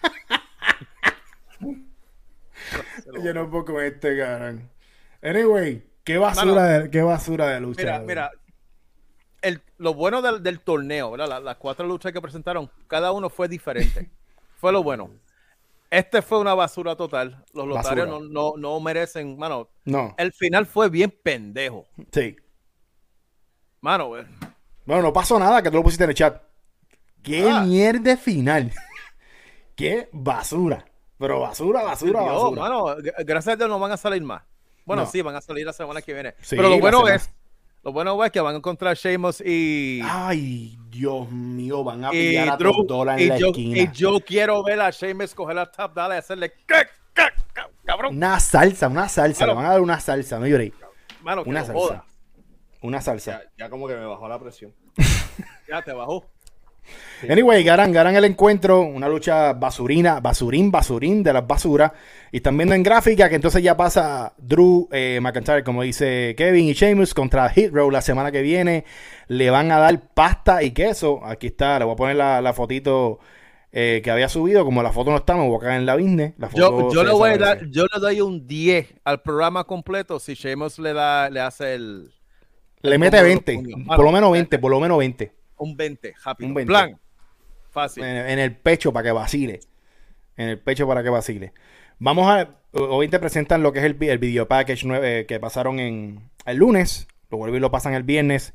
Yo no puedo con este, cabrón. Anyway, qué basura de lucha. Mira, lo bueno del torneo, ¿verdad? Las 4 luchas que presentaron, cada uno fue diferente. Fue lo bueno. Este fue una basura total. Los lotarios no merecen, mano. No. El final fue bien pendejo. Sí. Mano, güey. Bueno, no pasó nada, que tú lo pusiste en el chat. Qué mierda final. Qué basura. Pero basura. Dios, mano, gracias a Dios no van a salir más. Bueno, No. sí, van a salir la semana que viene. Sí, pero lo bueno la es que van a encontrar Sheamus y Ay, Dios mío, van a y pillar a Drew, Top Dollar en la esquina. y yo quiero ver a Sheamus coger la Top Dollar y hacerle cabrón. Una salsa. Claro. Le van a dar una salsa, no lloré. Mano, que Una no salsa. joda. Una salsa. Ya como que me bajó la presión. Ya te bajó. Anyway, ganan el encuentro, una lucha basurín de las basuras. Y están viendo en gráfica que entonces ya pasa Drew McIntyre, como dice Kevin, y Sheamus contra Hit Row la semana que viene. Le van a dar pasta y queso. Aquí está, le voy a poner la fotito que había subido. Como la foto no está, me voy a caer en la business. La foto Yo se le voy a desaparece. dar, yo le doy un 10 al programa completo si Sheamus le hace Le mete como 20, lo pongo. por lo menos 20. un 20, rápido. Un 20. Plan. Fácil. En el pecho para que vacile. Vamos hoy te presentan lo que es el video package 9 que pasaron el lunes. Lo vuelven y lo pasan el viernes.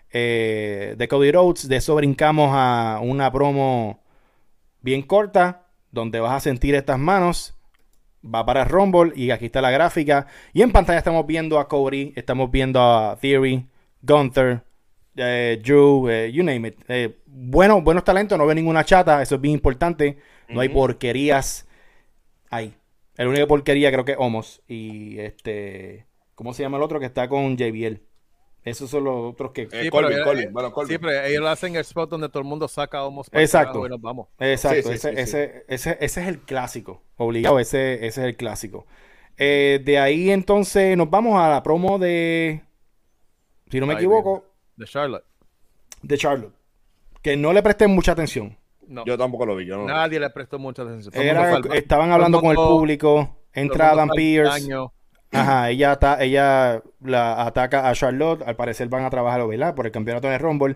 De Cody Rhodes. De eso brincamos a una promo bien corta. Donde vas a sentir estas manos. Va para Rumble. Y aquí está la gráfica. Y en pantalla estamos viendo a Cody. Estamos viendo a Theory. Gunther. Drew, you name it. Buenos talentos, no veo ninguna chata, eso es bien importante. No hay porquerías ahí. La única porquería creo que es Omos. Y ¿cómo se llama el otro que está con JBL? Esos son los otros que. Colvin. Sí, pero ellos hacen el spot donde todo el mundo saca a Omos. Exacto. Y nos vamos. Exacto, Sí. ese es el clásico. Obligado, ese es el clásico. De ahí entonces nos vamos a la promo de. Si no me equivoco. De Charlotte. De Charlotte. Que no le presté mucha atención. No. Yo tampoco lo vi. Yo no. Nadie le prestó mucha atención. Todo el mundo fue al baño. Estaban hablando con el público. Entra Todo el Adam mundo fue al Pearce. baño. Ajá, ella la ataca a Charlotte. Al parecer van a trabajar, ¿verdad? Por el campeonato de Rumble.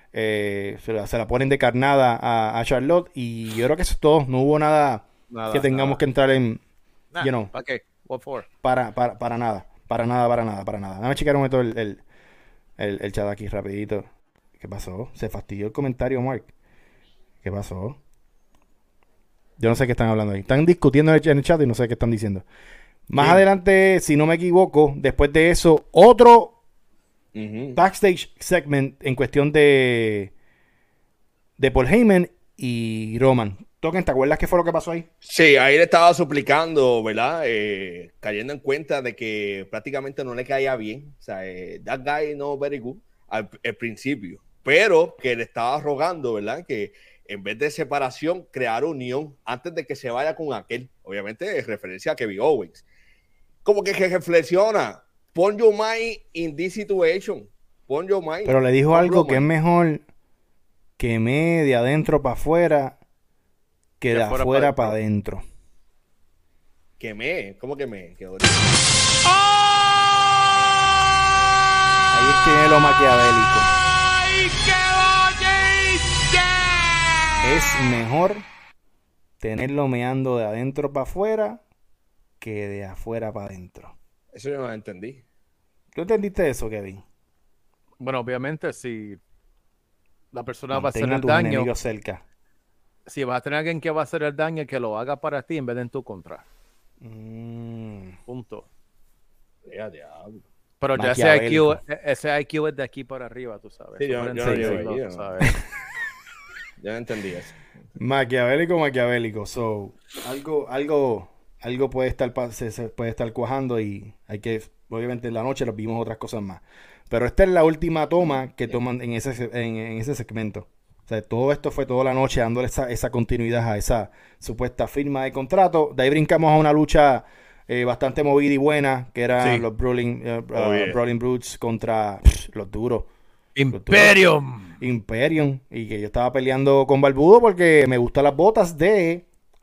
Se la ponen de carnada a Charlotte. Y yo creo que eso es todo. No hubo nada que tengamos que entrar en. Nah, You know, ¿para qué? What for? para nada. Para nada. Déjame checar un momento el chat aquí rapidito. ¿Qué pasó? Se fastidió el comentario, Mark. ¿Qué pasó? Yo no sé qué están hablando ahí. Están discutiendo en el chat y no sé qué están diciendo. Más adelante, si no me equivoco, después de eso, otro backstage segment en cuestión de Paul Heyman y Roman. Token, ¿te acuerdas qué fue lo que pasó ahí? Sí, ahí le estaba suplicando, ¿verdad? Cayendo en cuenta de que prácticamente no le caía bien. O sea, that guy no very good al principio. Pero que le estaba rogando, ¿verdad? Que en vez de separación, crear unión antes de que se vaya con aquel. Obviamente, es referencia a Kevin Owens. Como que reflexiona. Pon your mind in this situation. Pon your mind. Pero le dijo Pon algo Roman. que es mejor que me de adentro para afuera que de afuera para adentro. ¿Cómo que me? Que Ahí es que viene lo maquiavélico. Es mejor tenerlo meando de adentro para afuera que de afuera para adentro. Eso yo no lo entendí. ¿Tú entendiste eso, Kevin? Bueno, obviamente, si la persona va a hacer Mantén a el tus daño, enemigos cerca. si vas a tener alguien que va a hacer el daño, que lo haga para ti en vez de en tu contra. Punto. Ya, diablo. Pero ya ese IQ es de aquí para arriba, tú sabes. Sí, yo Por no encima, llego ahí, tú ¿no? sabes. Ya no entendí eso. Maquiavélico. So, algo puede estar se puede estar cuajando y hay que, obviamente en la noche nos vimos otras cosas más. Pero esta es la última toma que toman en ese segmento. O sea, todo esto fue toda la noche dándole esa continuidad a esa supuesta firma de contrato. De ahí brincamos a una lucha bastante movida y buena, que eran los Brawling Brutes contra los duros. Imperium. Y que yo estaba peleando con Barbudo porque me gustan las botas de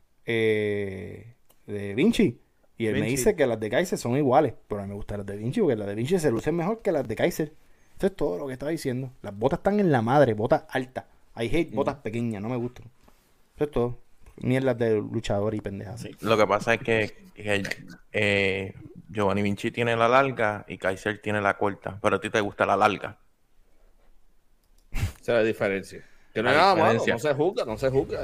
Vinci. Y él me dice que las de Kaiser son iguales, pero a mí me gustan las de Vinci porque las de Vinci se lucen mejor que las de Kaiser. Eso es todo lo que estaba diciendo. Las botas están en la madre, botas altas. I hate botas pequeñas, no me gustan. Eso es todo. Mierdas de luchador y pendejas. Sí. Lo que pasa es que Giovanni Vinci tiene la larga y Kaiser tiene la corta, pero a ti te gusta la larga. Esa es la diferencia. Que no es nada malo, no se juzga. No se juzga.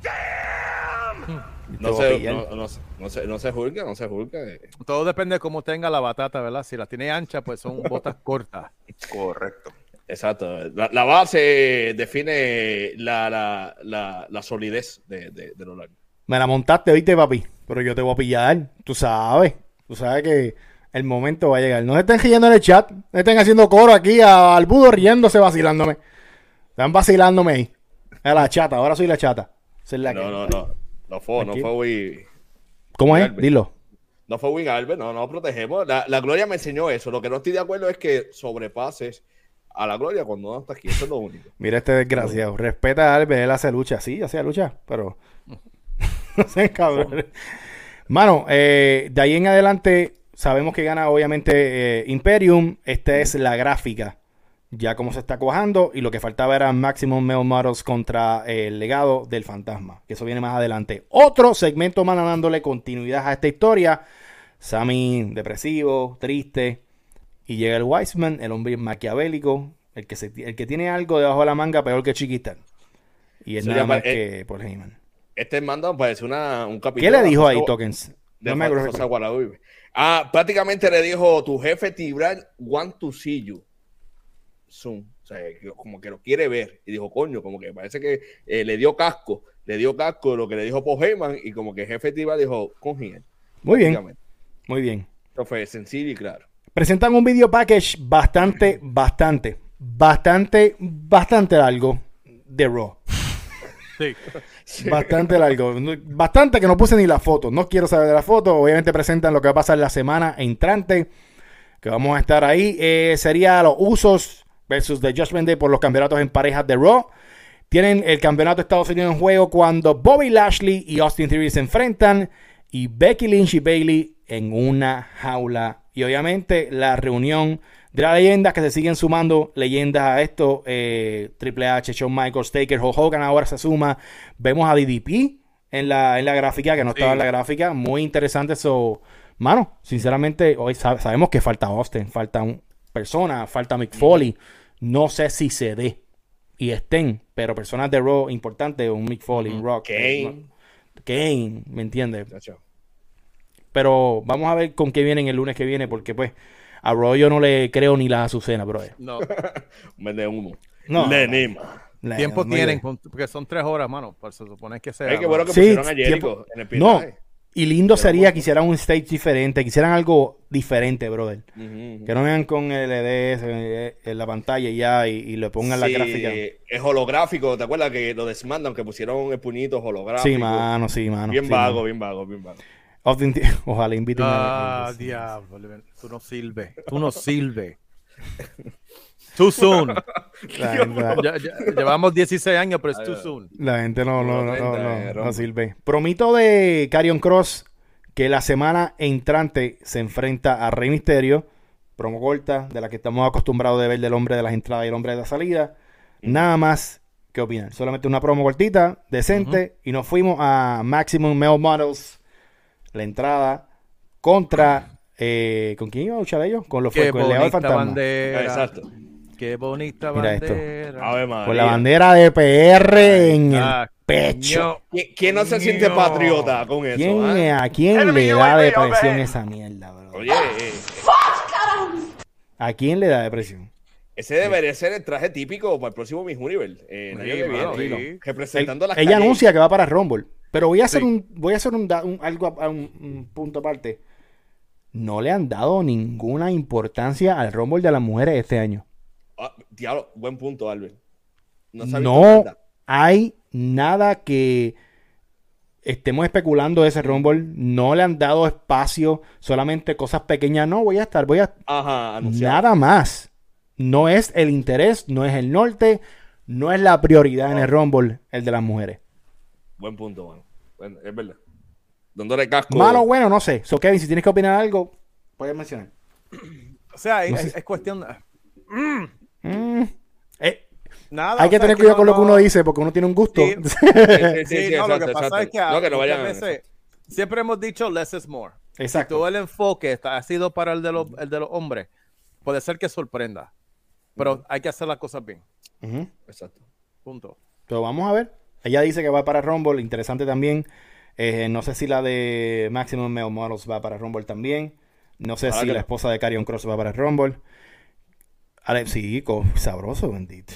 Todo depende de cómo tenga la batata, ¿verdad? Si la tiene ancha, pues son botas cortas. Correcto. Exacto. La base define la solidez de los largos. Me la montaste, ¿viste, papi? Pero yo te voy a pillar. Tú sabes que el momento va a llegar. No se estén riendo en el chat. No estén haciendo coro aquí al Budo riéndose, vacilándome. Están vacilándome ahí. A la chata. Ahora soy la chata. No fue Win. ¿Cómo es? Albert. Dilo. No fue Win Albert, no protegemos. La Gloria me enseñó eso. Lo que no estoy de acuerdo es que sobrepases a la Gloria cuando no está aquí. Eso es lo único. Mira este desgraciado. Respeta a Albert, él hace lucha. Sí, hacía lucha, pero no sean cabrones. Mano, de ahí en adelante sabemos que gana obviamente Imperium. Esta es la gráfica. Ya como se está cuajando. Y lo que faltaba era Maximum Male Models contra el legado del fantasma. Que eso viene más adelante. Otro segmento más dándole continuidad a esta historia. Sami depresivo, triste. Y llega el Wiseman, el hombre maquiavélico. El que tiene algo debajo de la manga peor que Chiquita. Y es nada más que Paul Heyman. Este mando parece un capítulo. ¿Qué le dijo ahí, Tokens? No me acuerdo. Prácticamente le dijo: tu jefe Tibran want to see you soon. O sea, como que lo quiere ver. Y dijo, coño, como que parece que le dio casco lo que le dijo Paul Heyman. Y como que el jefe Tibran dijo, con Hiel. Muy bien. Eso fue sencillo y claro. Presentan un video package bastante largo de Raw. Sí. Bastante largo. Bastante que no puse ni la foto. No quiero saber de la foto. Obviamente presentan lo que va a pasar la semana entrante. Que vamos a estar ahí. Sería los Usos versus The Judgment Day por los campeonatos en parejas de Raw. Tienen el campeonato de Estados Unidos en juego cuando Bobby Lashley y Austin Theory se enfrentan. Y Becky Lynch y Bayley en una jaula. Y obviamente la reunión de las leyendas que se siguen sumando leyendas a esto. Triple H, Shawn Michaels, Taker, Hulk Hogan ahora se suma. Vemos a DDP en la gráfica, que no estaba en la gráfica. Muy interesante eso. Mano, sinceramente, hoy sabemos que falta Austin, falta persona, falta Mick Foley. No sé si se dé y estén, pero personas de Raw importantes, un Mick Foley, un Rock. Kane, ¿me entiendes? Pero vamos a ver con qué vienen el lunes que viene, porque pues a Raw yo no le creo ni las Azucenas, bro. No. De uno. No. Tiempo tienen, porque son 3 horas, mano. Pues se supone que sea. Es que bueno que pusieron a Jericho en el pilaje. No. Y lindo sería que hicieran un stage diferente, que hicieran algo diferente, brother. Que no vengan con el LED en la pantalla y le pongan la gráfica. Es holográfico, ¿te acuerdas que lo de SmackDown que pusieron el puñito holográfico? Sí, mano. Bien vago. Ojalá inviten a... diablo, tú no sirves. Too soon. Llevamos 16 años, pero es too soon. La gente no sirve. Promito de Karrion Kross que la semana entrante se enfrenta a Rey Mysterio. Promo corta, de la que estamos acostumbrados de ver del hombre de las entradas y el hombre de la salida. Nada más que opinar. Solamente una promo cortita, decente. Y nos fuimos a Maximum Male Models. La entrada contra ¿Con quién iban a luchar ellos? Con Qué con el legado del bonita fantasma. bandera. Exacto. Qué bonita Mira esto. bandera. Ave María. Con la bandera de PR en el Ah, pecho. ¿Quién no se siente patriota con eso? ¿A quién le da depresión esa mierda, bro? Oye, ¿A quién le da depresión? ese debería ser el traje típico para el próximo Miss Universe. El año que mano, viene, sí. representando las Ella calles. anuncia que va para Rumble. Pero voy a hacer Sí. un punto aparte. No le han dado ninguna importancia al Rumble de las mujeres este año. Diablo, buen punto, Albert. No, se ha visto No nada. hay nada que estemos especulando de ese Rumble. No le han dado espacio. Solamente cosas pequeñas. No, Ajá, anunciado. nada más. No es el interés, no es el norte, no es la prioridad en el Rumble, el de las mujeres. Buen punto, mano. Bueno, es verdad. Dándole casco. Malo o bueno, no sé. So, Kevin, si tienes que opinar algo, puedes mencionar. O sea, es cuestión de... Nada, Hay que o sea, tener cuidado con lo que uno no- dice, porque uno tiene un gusto. Sí. Sí, Sí, no, lo exacto, que pasa exacto. es que No, que no muchas vayan. veces siempre hemos dicho less is more. Exacto. Todo el enfoque ha sido para el de los hombres. Puede ser que sorprenda, pero hay que hacer las cosas bien. Ujú. Exacto. Punto. Pero vamos a ver. Ella dice que va para Rumble. Interesante también. No sé si la de Maximum Male Models va para Rumble también. No sé Ojalá si que la no. esposa de Karrion Kross va para Rumble. Sí, sabroso, bendito.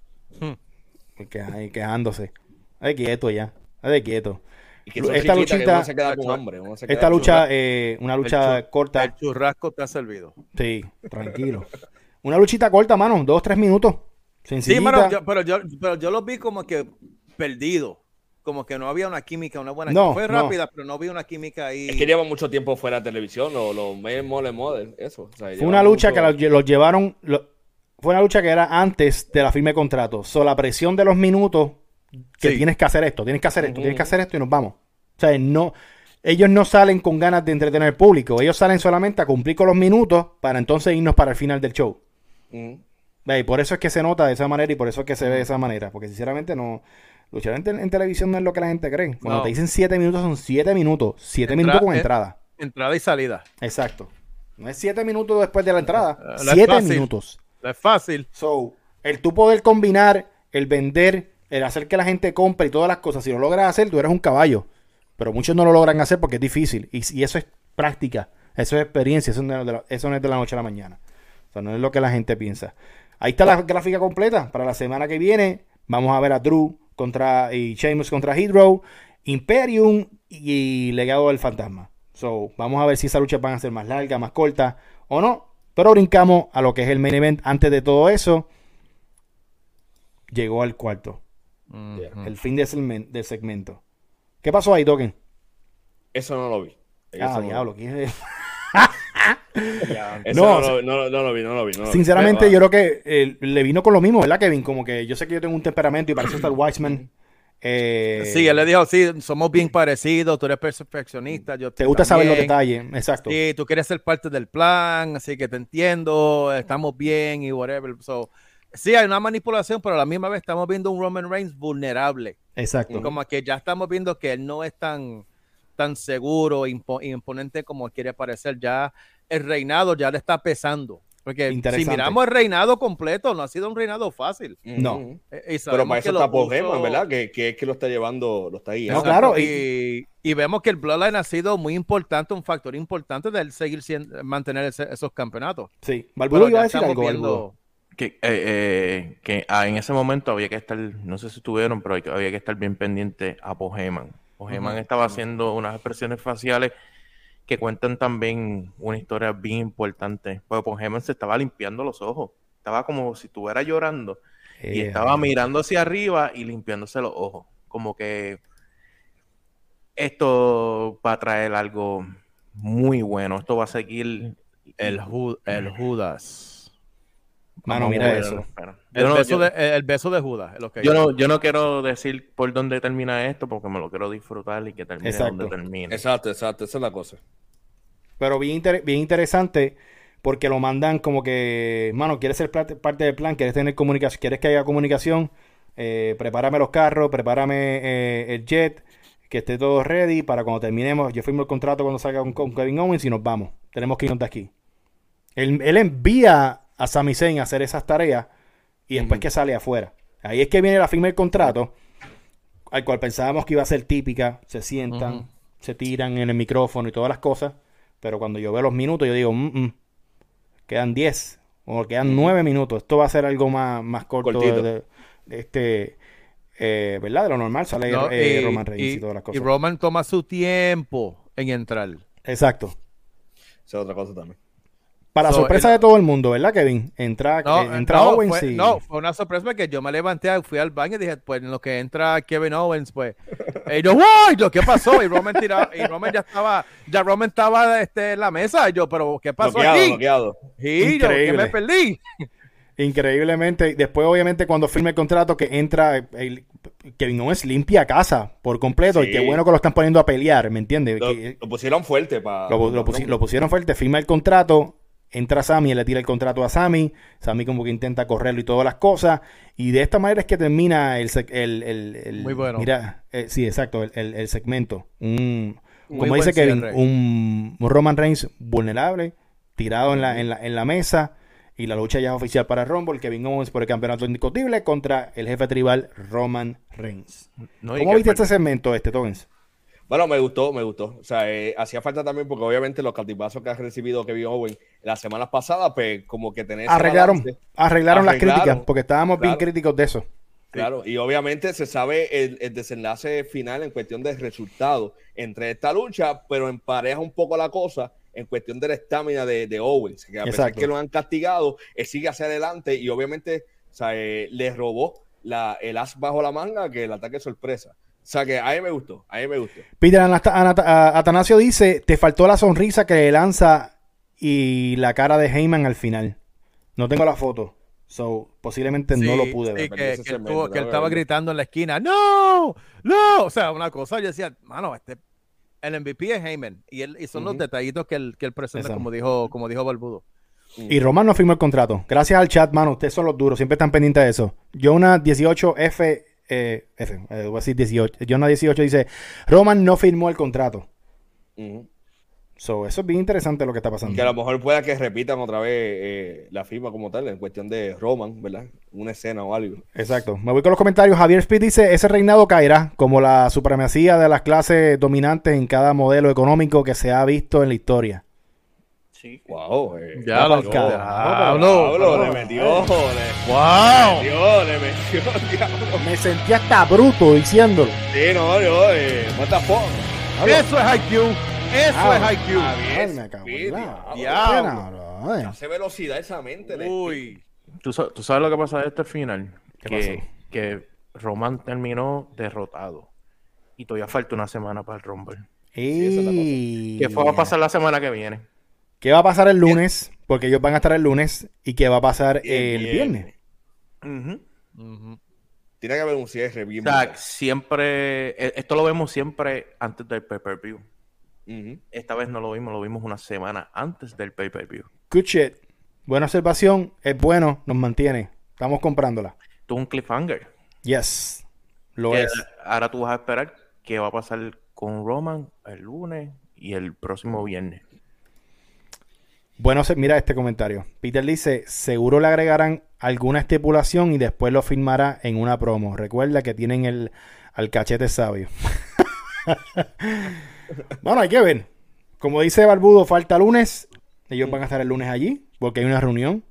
Quejándose. Ay, quieto ya. Ay, quieto. Y que son Esta chiquitas, que luchita- uno se queda con hambre. Uno se queda Esta con lucha, hambre. una lucha corta. El churrasco te ha servido. Sí, tranquilo. Una luchita corta, mano. 2-3 minutos. Sencillita. Sí, mano, pero yo lo vi como que perdido. Como que no había una química, una buena No, química. Fue no. rápida, pero no había una química ahí. Es que lleva mucho tiempo fuera de televisión, los male model, eso. O sea, Fue lleva una lucha mucho- que los llevaron. Fue una lucha que era antes de la firma de contrato. La presión de los minutos que Sí. tienes que hacer esto, tienes que hacer esto, Ujú. tienes que hacer esto y nos vamos. O sea, no, ellos no salen con ganas de entretener al público. Ellos salen solamente a cumplir con los minutos para entonces irnos para el final del show. Ujú. Ve, y por eso es que se nota de esa manera y por eso es que se ve de esa manera. Porque sinceramente no. Luchar en televisión no es lo que la gente cree. Cuando No. te dicen 7 minutos, son 7 minutos. 7 Entra- minutos con entrada. Entrada y salida. Exacto. No es 7 minutos después de la entrada. No es 7 fácil. minutos. No es fácil. So, el tú poder combinar, el vender, el hacer que la gente compre y todas las cosas, si lo logras hacer, tú eres un caballo. Pero muchos no lo logran hacer porque es difícil. Y eso es práctica, eso es experiencia, eso no es de la noche a la mañana. O sea, no es lo que la gente piensa. Ahí está la gráfica completa para la semana que viene. Vamos a ver a Drew y Sheamus contra Hydro, Imperium y Legado del Fantasma. So, vamos a ver si esas luchas van a ser más largas, más cortas o no. Pero brincamos a lo que es el main event. Antes de todo eso, llegó al cuarto. El fin del segmento. ¿Qué pasó ahí, Token? Eso no lo vi. Eso no Diablo. lo vi. ¿Quién es? Eso No, no lo vi. Sinceramente, yo creo que le vino con lo mismo, ¿verdad, Kevin? Como que yo sé que yo tengo un temperamento y para eso está el Wiseman. Sí, él le dijo, sí, somos bien parecidos, tú eres perfeccionista, yo Te gusta saber los también. detalles, exacto. Sí, tú quieres ser parte del plan, así que te entiendo, estamos bien y whatever. So, sí, hay una manipulación, pero a la misma vez estamos viendo un Roman Reigns vulnerable. Exacto. Como que ya estamos viendo que él no es tan seguro e imponente como quiere parecer. Ya el reinado ya le está pesando. Porque si Interesante. miramos el reinado completo, no ha sido un reinado fácil. No. Ujú. Y Pero sabemos para eso que está lo Paul puso- Heyman, ¿verdad? Que es que lo está llevando, lo está guiando. No, claro. Y vemos que el Bloodline ha sido muy importante, un factor importante de él seguir mantener esos campeonatos. Sí. Balbudo Pero iba a ya decir estamos algo. viendo- Balbudo. Que en ese momento había que estar, no sé si estuvieron, pero había que estar bien pendiente a Paul Heyman. Paul Heyman estaba haciendo unas expresiones faciales que cuentan también una historia bien importante. Pues Paul Heyman se estaba limpiando los ojos. Estaba como si estuviera llorando. Y estaba mirando hacia arriba y limpiándose los ojos. Como que esto va a traer algo muy bueno. Esto va a seguir El Judas. Mano, Vamos mira a ver, eso. espera. El beso de Judas. Es lo que Yo no quiero decir por dónde termina esto porque me lo quiero disfrutar y que termine Exacto. donde termine. Exacto, esa es la cosa. Pero bien interesante porque lo mandan como que, mano, quieres ser parte del plan, quieres tener comunicación, quieres que haya comunicación, prepárame los carros, prepárame el jet, que esté todo ready para cuando terminemos. Yo firmo el contrato cuando salga con Kevin Owens y nos vamos. tenemos que irnos de aquí. Él envía a Sami Zayn a hacer esas tareas y después que sale afuera. Ahí es que viene la firma del contrato, al cual pensábamos que iba a ser típica. Se sientan, se tiran en el micrófono y todas las cosas. Pero cuando yo veo los minutos, yo digo, quedan 10 o quedan 9 minutos. Esto va a ser algo más corto ¿verdad? De lo normal sale Roman Reigns y todas las cosas. Y Roman toma su tiempo en entrar. Exacto. Esa es otra cosa también. Para sorpresa de todo el mundo, ¿verdad, Kevin? Entra Owens y... No, fue una sorpresa porque yo me levanté, fui al baño y dije, pues en lo que entra Kevin Owens, pues... Y yo, ¡wow! ¿Qué pasó? Y Roman estaba en la mesa. Y yo, ¿pero qué pasó aquí? Bloqueado. Y yo, ¿qué me perdí? Increíblemente. Después, obviamente, cuando firme el contrato, que entra... Kevin Owens limpia casa por completo. Sí. Y qué bueno que lo están poniendo a pelear, ¿me entiendes? Lo pusieron fuerte. Lo pusieron fuerte, firma el contrato... Entra Sami, él le tira el contrato a Sami como que intenta correrlo y todas las cosas, y de esta manera es que termina el muy bueno. Mira, sí, exacto, el segmento. Como buen dice Kevin, cierre. un Roman Reigns vulnerable, tirado en la mesa, y la lucha ya es oficial para Rumble. Kevin Owens por el campeonato indiscutible contra el jefe tribal Roman Reigns. ¿Cómo viste este segmento, Tokens? Bueno, me gustó. O sea, hacía falta también porque obviamente los catipazos que ha recibido Kevin Owens las semanas pasadas, pues como que tener arreglaron las críticas, porque estábamos bien claro, críticos de eso. Claro, y obviamente se sabe el desenlace final en cuestión de resultados entre esta lucha, pero empareja un poco la cosa en cuestión de la estamina de Owens, que a pesar que lo han castigado, él sigue hacia adelante y obviamente, o sea, le robó el as bajo la manga, que el ataque sorpresa. O sea que a mí me gustó. Peter Atanasio dice, te faltó la sonrisa que le lanza y la cara de Heyman al final. No tengo la foto. Posiblemente no lo pude ver. Que él estaba gritando en la esquina, ¡no! ¡no! O sea, una cosa, yo decía, mano, el MVP es Heyman. Y son los detallitos que él presenta, como dijo Balbudo. Y Roman no firmó el contrato. Gracias al chat, mano. Ustedes son los duros. Siempre están pendientes de eso. Jonah 18F... voy a decir 18. Jonah 18 dice, Roman no firmó el contrato. Eso es bien interesante lo que está pasando. Que a lo mejor pueda que repitan otra vez la firma como tal, en cuestión de Roman, ¿verdad? Una escena o algo. Exacto. Me voy con los comentarios. Javier Speed dice, ese reinado caerá como la supremacía de las clases dominantes en cada modelo económico que se ha visto en la historia. Sí. Wow. Le metió. Me sentí hasta bruto diciéndolo. Sí, what the fuck. Eso es IQ. Eso es IQ. Me cago en la... Hace velocidad esa mente. Uy. ¿Tú sabes lo que pasa de este final? ¿Qué pasó? Que Roman terminó derrotado. Y todavía falta una semana para el Rumble. ¿Qué va a pasar la semana que viene? ¿Qué va a pasar el lunes? Porque ellos van a estar el lunes. ¿Y qué va a pasar el viernes? Tiene que haber un cierre bien. O sea, siempre... Esto lo vemos siempre antes del pay-per-view. Esta vez no lo vimos una semana antes del pay-per-view. Good shit. Buena observación. Es bueno. Nos mantiene. Estamos comprándola. Tú un cliffhanger. Yes. Lo es. Ahora tú vas a esperar qué va a pasar con Roman el lunes y el próximo viernes. Bueno, mira este comentario. Peter dice, seguro le agregarán alguna estipulación y después lo firmará en una promo. Recuerda que tienen al cachete sabio. Bueno, hay que ver. Como dice Barbudo, falta lunes. Ellos van a estar el lunes allí porque hay una reunión.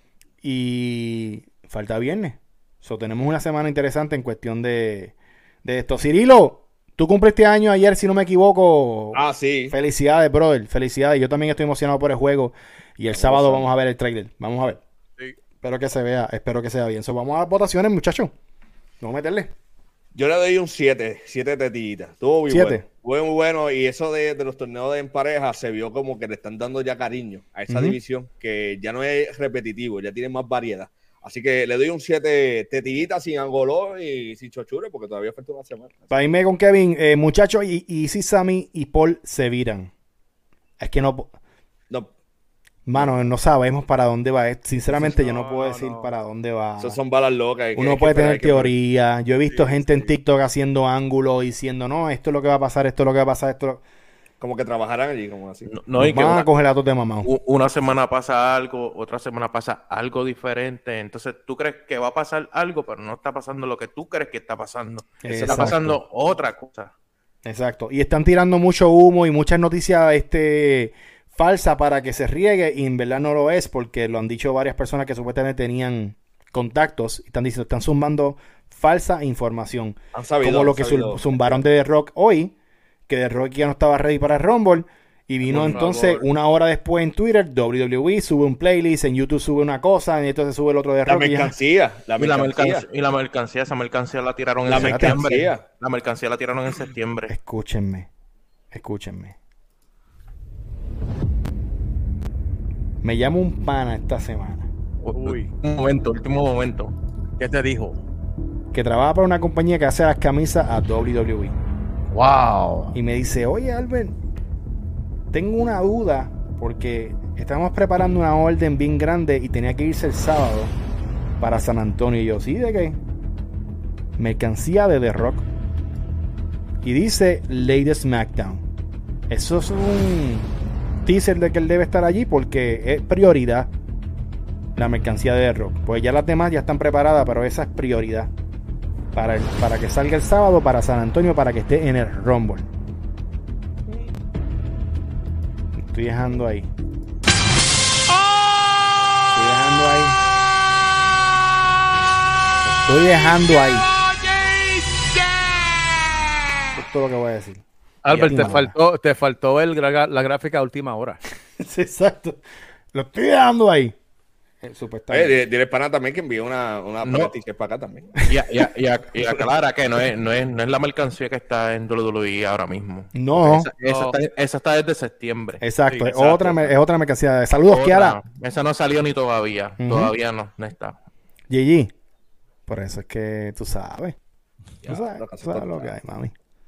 Y falta viernes. Tenemos una semana interesante en cuestión de esto. Cirilo, tú cumpliste año ayer, si no me equivoco. Sí. Felicidades, brother. Felicidades. Yo también estoy emocionado por el juego. Y el sábado vamos a ver el trailer. Vamos a ver. Sí. Espero que se vea bien. Vamos a las votaciones, muchachos. Vamos a meterle. Yo le doy un 7 tetillitas. Estuvo muy bueno. Fue muy bueno. Y eso de los torneos en pareja se vio como que le están dando ya cariño a esa división, que ya no es repetitivo, ya tiene más variedad. Así que le doy un 7 tetillitas sin angoló y sin chochures, porque todavía falta una semana. Para irme con Kevin, muchachos, y si Sami y Paul se viran. Es que no. Mano, no sabemos para dónde va. Sinceramente, yo no puedo decir para dónde va. Eso son balas locas. Uno puede tener teoría. Yo he visto gente en TikTok haciendo ángulos, diciendo, no, esto es lo que va a pasar, esto es lo que va a pasar, como que trabajaran allí, como así. No, y que Van a coger a todos de mamá. una semana pasa algo, otra semana pasa algo diferente. Entonces tú crees que va a pasar algo, pero no está pasando lo que tú crees que está pasando. Exacto. Está pasando otra cosa. Exacto. Y están tirando mucho humo y muchas noticias falsas para que se riegue, y en verdad no lo es, porque lo han dicho varias personas que supuestamente tenían contactos y están diciendo, están sumando falsa información. Han sabido, como lo han que sabido. zumbaron de The Rock hoy, que The Rock ya no estaba ready para el Rumble, y vino Por entonces favor. una hora después en Twitter, WWE sube un playlist, en YouTube sube una cosa, y entonces sube el otro de La Rock. y ya- mercancía. Esa mercancía la tiraron La en septiembre. mercancía. La mercancía la tiraron en septiembre. Escúchenme. Me llama un pana esta semana Uy. Último momento. ¿Qué te dijo? que trabaja para una compañía que hace las camisas a WWE. Wow. Y me dice, oye Albert, tengo una duda porque estamos preparando una orden bien grande y tenía que irse el sábado para San Antonio. Y yo, ¿sí? ¿De qué? Mercancía de The Rock. Y dice Lady SmackDown. Eso es un teaser de que él debe estar allí porque es prioridad la mercancía de The Rock. Pues ya las demás ya están preparadas, pero esa es prioridad para que salga el sábado para San Antonio, para que esté en el Rumble. Estoy dejando ahí. Estoy dejando ahí. Esto es todo lo que voy a decir. Albert, Y a ti, te faltó la gráfica a última hora. Sí, exacto. Lo estoy dejando ahí. Supuestamente. Dile pana también que envíe una ticket para acá también. Y aclara que no es la mercancía que está en WWE ahora mismo. No. Esa está desde septiembre. Exacto, Sí, es otra mercancía. Saludos, Kiara. Esa no salió ni todavía. Ujú. Todavía no está. GG. Por eso es que tú sabes. Ya, Tú sabes, lo que hace tú sabes todo. lo que hay, mami.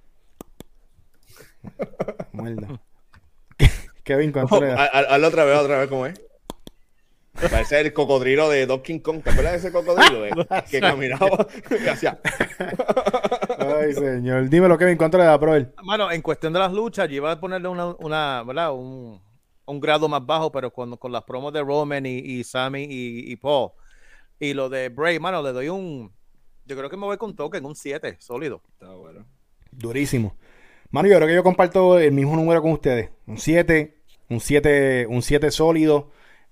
Muerda. Kevin, ¿cuánto le das? Hazlo otra vez, ¿cómo es? Parece el cocodrilo de Donkey Kong. ¿Te acuerdas de ese cocodrilo? Que caminaba y hacía. Ay, señor. Dímelo, Kevin, ¿cuánto le da, Proel? Mano, en cuestión de las luchas, yo iba a ponerle ¿verdad? un grado más bajo, pero con las promos de Roman y Sammy y Paul. Y lo de Bray, mano, le doy yo creo que me voy con token, un 7, sólido. Está bueno. Durísimo. Mano, yo creo que yo comparto el mismo número con ustedes. Un 7 sólido.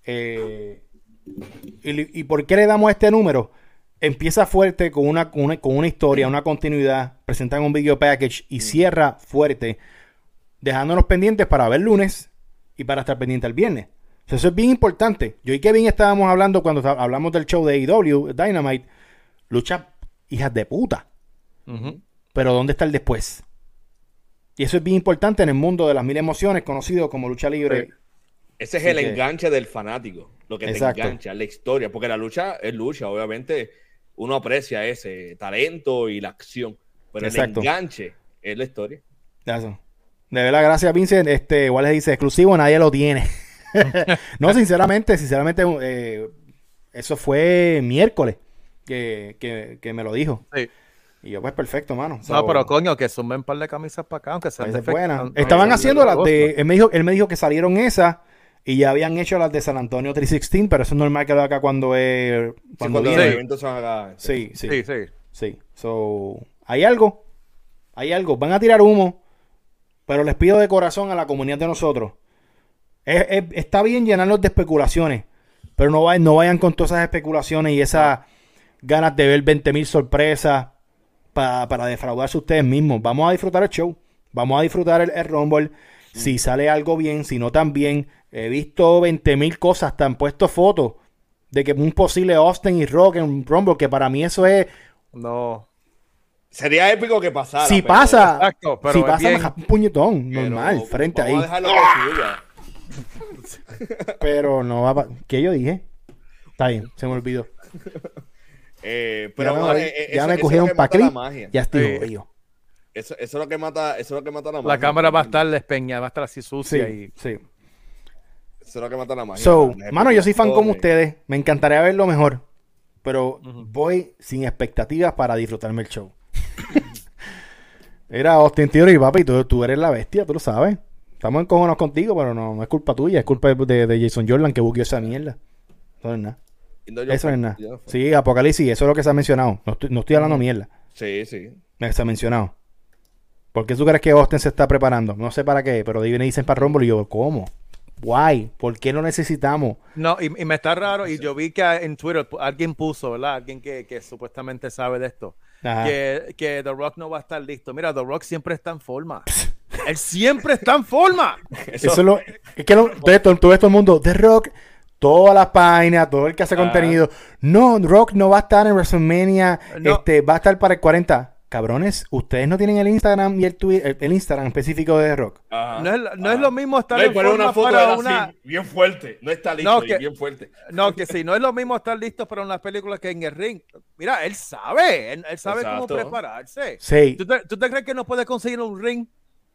¿Y por qué le damos este número? Empieza fuerte con una historia, una continuidad, presentan un video package y cierra fuerte, dejándonos pendientes para ver lunes y para estar pendiente el viernes. O sea, eso es bien importante. Yo y Kevin estábamos hablando cuando hablamos del show de AEW, Dynamite, lucha hijas de puta. Ujú. Pero ¿dónde está el después? Y eso es bien importante en el mundo de las 1000 emociones, conocido como lucha libre. Ese es Así el que- enganche del fanático. Lo que Exacto. te engancha, la historia. Porque la lucha es lucha. Obviamente, uno aprecia ese talento y la acción. Pero Exacto. el enganche es la historia. Eso. De verdad, gracias, Vincent. Igual les dice exclusivo, nadie lo tiene. No, sinceramente, eso fue miércoles que me lo dijo. Sí. Y yo, pues perfecto, mano. No, pero coño, que sumen un par de camisas para acá, aunque sean Esa es defectos. buena. No, Estaban no, haciendo las no, de. Él me dijo que salieron esas y ya habían hecho las de San Antonio 316, pero eso es normal que lo haga cuando Cuando los viene. eventos son acá. Sí. Sí. So, hay algo. Van a tirar humo, pero les pido de corazón a la comunidad de nosotros. Está bien llenarnos de especulaciones, pero no vayan con todas esas especulaciones y esas ganas de ver 20,000 sorpresas para defraudarse ustedes mismos. Vamos a disfrutar el show. Vamos a disfrutar el Rumble. Si sale algo bien, si no tan bien. He visto 20,000 cosas, hasta han puesto fotos de que un posible Austin y Rock en un Rumble, que para mí eso es... No. Sería épico que pasara. Si pero- pasa, Exacto, pero si es pasa, bien. me japa un puñetón, pero normal, frente vamos ahí. a dejarlo por suya. Pero no va a... ¿Qué yo dije? Está bien, se me olvidó. Pero ya bueno, me eso es cogieron lo que para mata la clip. magia. Ya estoy Sí. jodido. Eso es lo que mata, eso es lo que mata la magia. La cámara va a estar despeñada, va a estar así sucia Sí, y sí. Eso es lo que mata la magia. So, La mano, yo soy fan como especulaciones. ustedes. Me encantaría verlo mejor. Pero voy sin expectativas para disfrutarme el show. Era Austin Theory, papi. Tú eres la bestia, tú lo sabes. Estamos encojonados contigo, pero no es culpa tuya, es culpa de Jason Jordan que buqueó esa mierda. Eso no es nada. Eso no es nada. Sí, Apocalipsis, eso es lo que se ha mencionado. No estoy hablando mierda. Sí. Se ha mencionado. ¿Por qué tú crees que Austin se está preparando? No sé para qué, pero dicen para Rumble y yo, ¿cómo? Guay, ¿por qué lo necesitamos? No, y me está raro, y yo vi que en Twitter alguien puso, ¿verdad? Alguien que supuestamente sabe de esto, que The Rock no va a estar listo. Mira, The Rock siempre está en forma. Él siempre está en forma. Es que todo el mundo, The Rock, todas las páginas, todo el que hace contenido. No, Rock no va a estar en WrestleMania, va a estar para el 40. Cabrones, ustedes no tienen el Instagram y el Twitter, el Instagram específico de Rock. No es lo mismo estar en forma una foto para así, bien fuerte. No está listo, bien fuerte. No, que sí, no es lo mismo estar listo para unas películas que en el ring. Mira, él sabe cómo prepararse. Sí. ¿Tú te crees que no puede conseguir un ring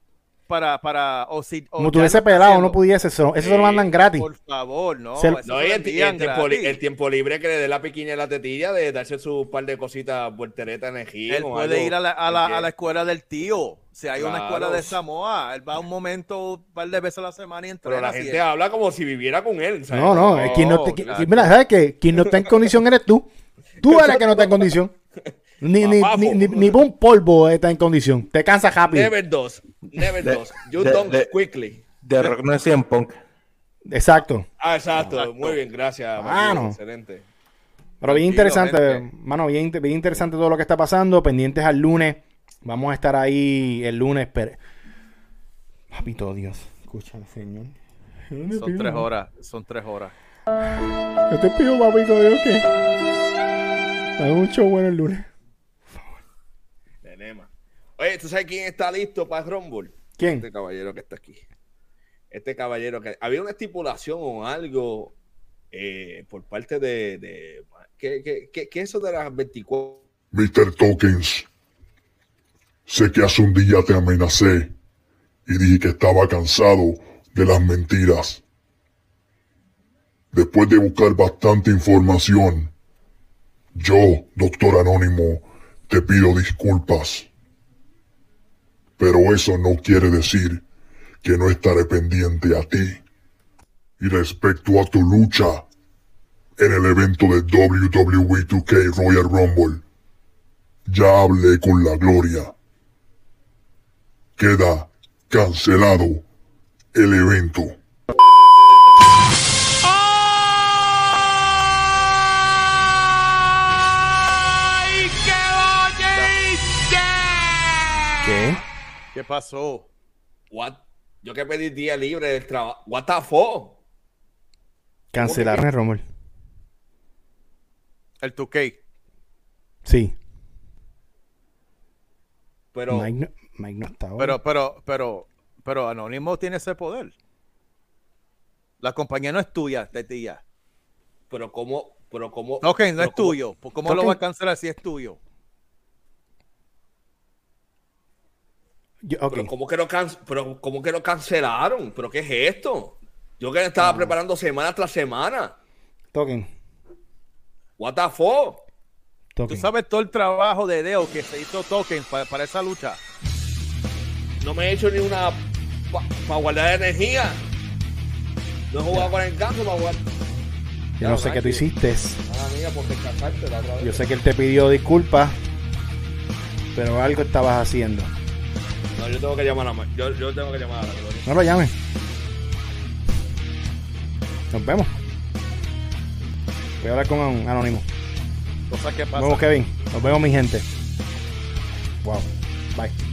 como tuviese pelado, no pudiese eso se lo mandan gratis. Por favor, no. El tiempo libre que le dé la piquiña y la tetilla de darse su par de cositas vuelteretas energía. Él puede ir a la escuela del tío. Si hay una escuela de Samoa, él va un momento, un par de veces a la semana y entrena. Pero la gente habla como si viviera con él. ¿Sabes? Mira, ¿sabes qué? Quien no está en condición eres tú. Tú eres el que no está en condición. Ni un polvo está en condición. Te cansas rápido. Never does. You don't quickly. The Rock no es CM Punk. Exacto. Exacto. Muy bien, gracias. Excelente. Pero bien interesante, mano, bien interesante todo lo que está pasando. Pendientes al lunes. Vamos a estar ahí el lunes. Papito Dios, escúchame, señor. Son 3 horas. Yo te pido, papito Dios, que hay un show bueno el lunes. Oye, ¿tú sabes quién está listo para el Rumble? ¿Quién? Este caballero que está aquí. Este caballero que... Había una estipulación o algo por parte de ¿qué eso de las 24? Mr. Tokens, sé que hace un día te amenacé y dije que estaba cansado de las mentiras. Después de buscar bastante información, yo, Doctor Anónimo, te pido disculpas. Pero eso no quiere decir que no estaré pendiente a ti. Y respecto a tu lucha en el evento de WWE 2K Royal Rumble, ya hablé con la Gloria. Queda cancelado el evento. ¿Qué pasó? Yo que pedí día libre del trabajo. What the fuck? Cancelaron el Rumble. El 2K. Sí. Pero Mike no estaba. Pero Anónimo tiene ese poder. La compañía no es tuya, tetilla. Pero cómo. Ok, no es tuyo. ¿Cómo lo va a cancelar si es tuyo? Pero ¿cómo que lo cancelaron? ¿Pero qué es esto? Yo que estaba preparando semana tras semana. Token. What the fuck? Tú sabes todo el trabajo de Deo que se hizo Token para esa lucha. No me he hecho ni una para guardar energía. No he jugado con el ganso para guardar. Yo no sé qué tú hiciste. Amiga, por descansarte la otra vez. Yo sé que él te pidió disculpas, pero algo estabas haciendo. No, yo tengo que llamar a la Gloria. No lo llames. Nos vemos. Voy a hablar con un Anónimo. Cosas que pasan. Nos vemos, Kevin. Nos vemos, mi gente. Wow. Bye.